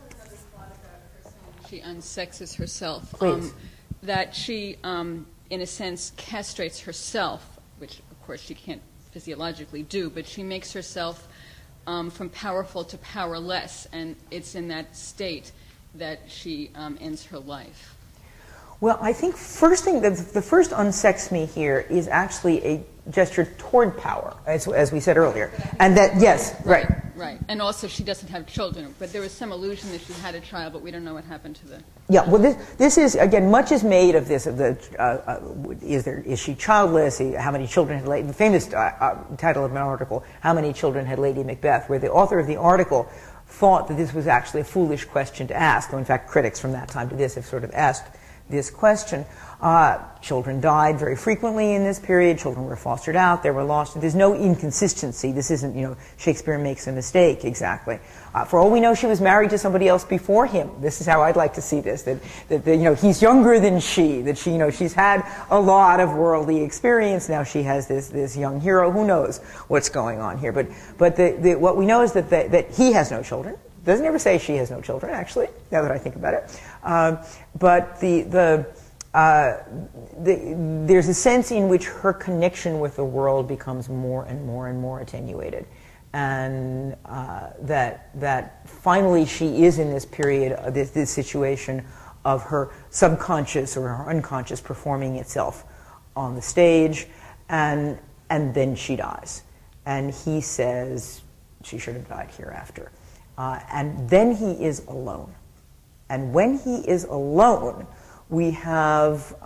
She unsexes herself. Please. Um, that she, um, in a sense, castrates herself, which, of course, she can't physiologically do, but she makes herself um, from powerful to powerless, and it's in that state that she um, ends her life. Well, I think first thing, the, the first unsex me here is actually a gesture toward power, as, as we said earlier. And that, yes, right. Right, right. And also she doesn't have children, but there was some illusion that she had a child, but we don't know what happened to the... Yeah, well, this, this is, again, much is made of this, of the, uh, uh, is there, is she childless, how many children had Lady, the famous uh, uh, title of an article, How Many Children Had Lady Macbeth, where the author of the article thought that this was actually a foolish question to ask, though in fact critics from that time to this have sort of asked this question. Uh, children died very frequently in this period. Children were fostered out. They were lost. There's no inconsistency. This isn't, you know, Shakespeare makes a mistake exactly. Uh, for all we know, she was married to somebody else before him. This is how I'd like to see this, that, that, that, you know, he's younger than she, that she, you know, she's had a lot of worldly experience. Now she has this, this young hero. Who knows what's going on here? But, but the, the, what we know is that, the, that he has no children. Doesn't ever say she has no children, actually, now that I think about it. Um, but the, the, uh, the, there's a sense in which her connection with the world becomes more and more and more attenuated. And uh, that, that finally she is in this period, of this, this situation of her subconscious or her unconscious performing itself on the stage, and, and then she dies. And he says she should have died hereafter. Uh, and then he is alone. And when he is alone, we have,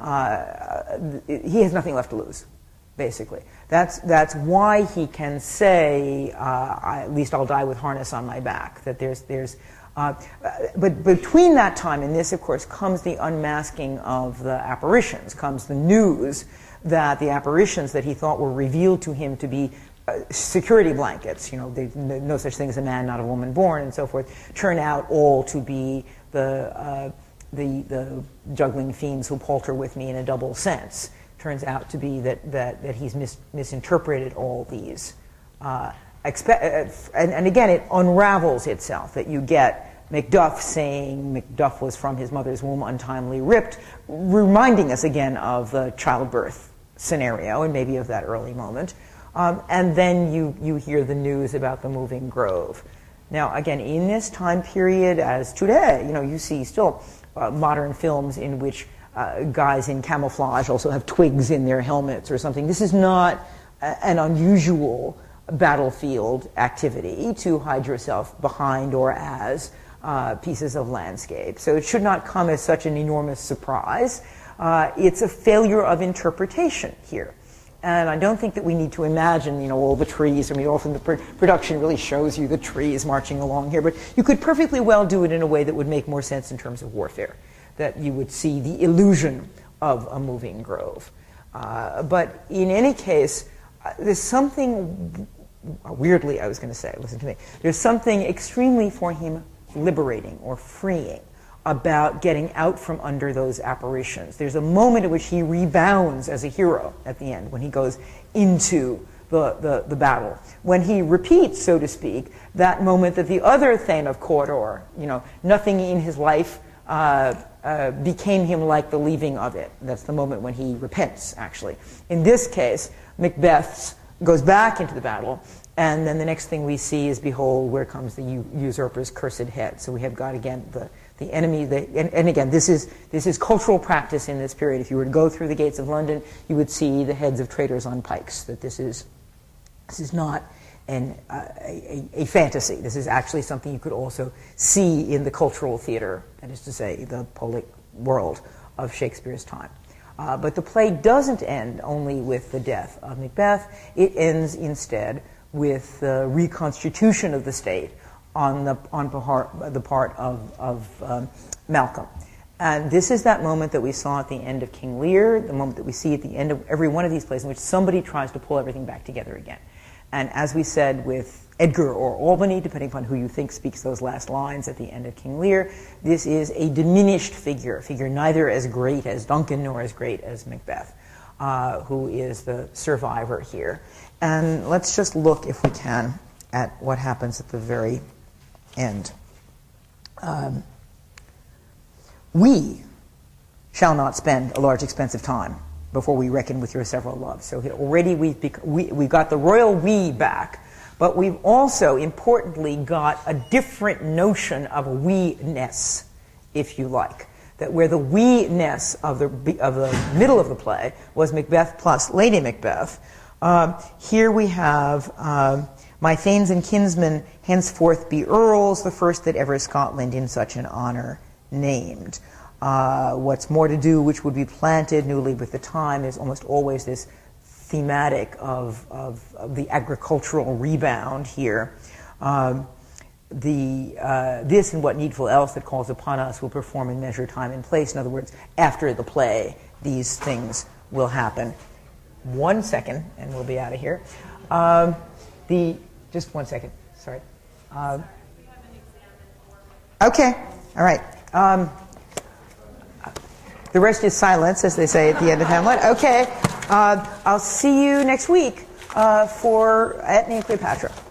uh, he has nothing left to lose, basically. That's, that's why he can say, uh, I, at least I'll die with harness on my back. That there's, there's, uh, but between that time and this, of course, comes the unmasking of the apparitions, comes the news that the apparitions that he thought were revealed to him to be Uh, security blankets, you know, they, no such thing as a man, not a woman born, and so forth, turn out all to be the, uh, the, the juggling fiends who palter with me in a double sense. Turns out to be that, that, that he's mis- misinterpreted all these. Uh, expe- uh, and, and again, it unravels itself, that you get Macduff saying Macduff was from his mother's womb untimely ripped, reminding us again of the childbirth scenario, and maybe of that early moment. Um, and then you, you hear the news about the moving grove. Now, again, in this time period, as today, you know, you see still uh, modern films in which uh, guys in camouflage also have twigs in their helmets or something. This is not a, an unusual battlefield activity to hide yourself behind or as uh, pieces of landscape. So it should not come as such an enormous surprise. Uh, it's a failure of interpretation here. And I don't think that we need to imagine, you know, all the trees. I mean, often the pr- production really shows you the trees marching along here. But you could perfectly well do it in a way that would make more sense in terms of warfare, that you would see the illusion of a moving grove. Uh, but in any case, uh, there's something, weirdly, I was going to say, listen to me, there's something extremely for him liberating or freeing about getting out from under those apparitions. There's a moment at which he rebounds as a hero at the end, when he goes into the, the, the battle. When he repeats, so to speak, that moment that the other Thane of Cawdor, you know, nothing in his life uh, uh, became him like the leaving of it. That's the moment when he repents, actually. In this case, Macbeth goes back into the battle, and then the next thing we see is, behold, where comes the u- usurper's cursed head. So we have got, again, the The enemy, the, and, and again, this is this is cultural practice in this period. If you were to go through the gates of London, you would see the heads of traitors on pikes. That this is this is not an, uh, a, a fantasy. This is actually something you could also see in the cultural theater, that is to say, the Polish world of Shakespeare's time. Uh, but the play doesn't end only with the death of Macbeth. It ends instead with the reconstitution of the state on the on part, the part of, of um, Malcolm. And this is that moment that we saw at the end of King Lear, the moment that we see at the end of every one of these plays in which somebody tries to pull everything back together again. And as we said with Edgar or Albany, depending upon who you think speaks those last lines at the end of King Lear, this is a diminished figure, a figure neither as great as Duncan nor as great as Macbeth, uh, who is the survivor here. And let's just look, if we can, at what happens at the very end. Um, we shall not spend a large expense of time before we reckon with your several loves. So here, already we've, bec- we, we've got the royal we back, but we've also importantly got a different notion of a we-ness, if you like. That where the we-ness of the, of the middle of the play was Macbeth plus Lady Macbeth, um, here we have um, my thanes and kinsmen henceforth be earls, the first that ever Scotland in such an honor named. Uh, what's more to do, which would be planted newly with the time, is almost always this thematic of, of, of the agricultural rebound here. Um, the uh, this and what needful else that calls upon us will perform in measure, time, and place. In other words, after the play, these things will happen. One second, and we'll be out of here. Um, the just one second. Sorry. Um, okay. All right. Um, the rest is silence, as they say at the end of Hamlet. Okay. Uh, I'll see you next week uh, for Antony and Cleopatra.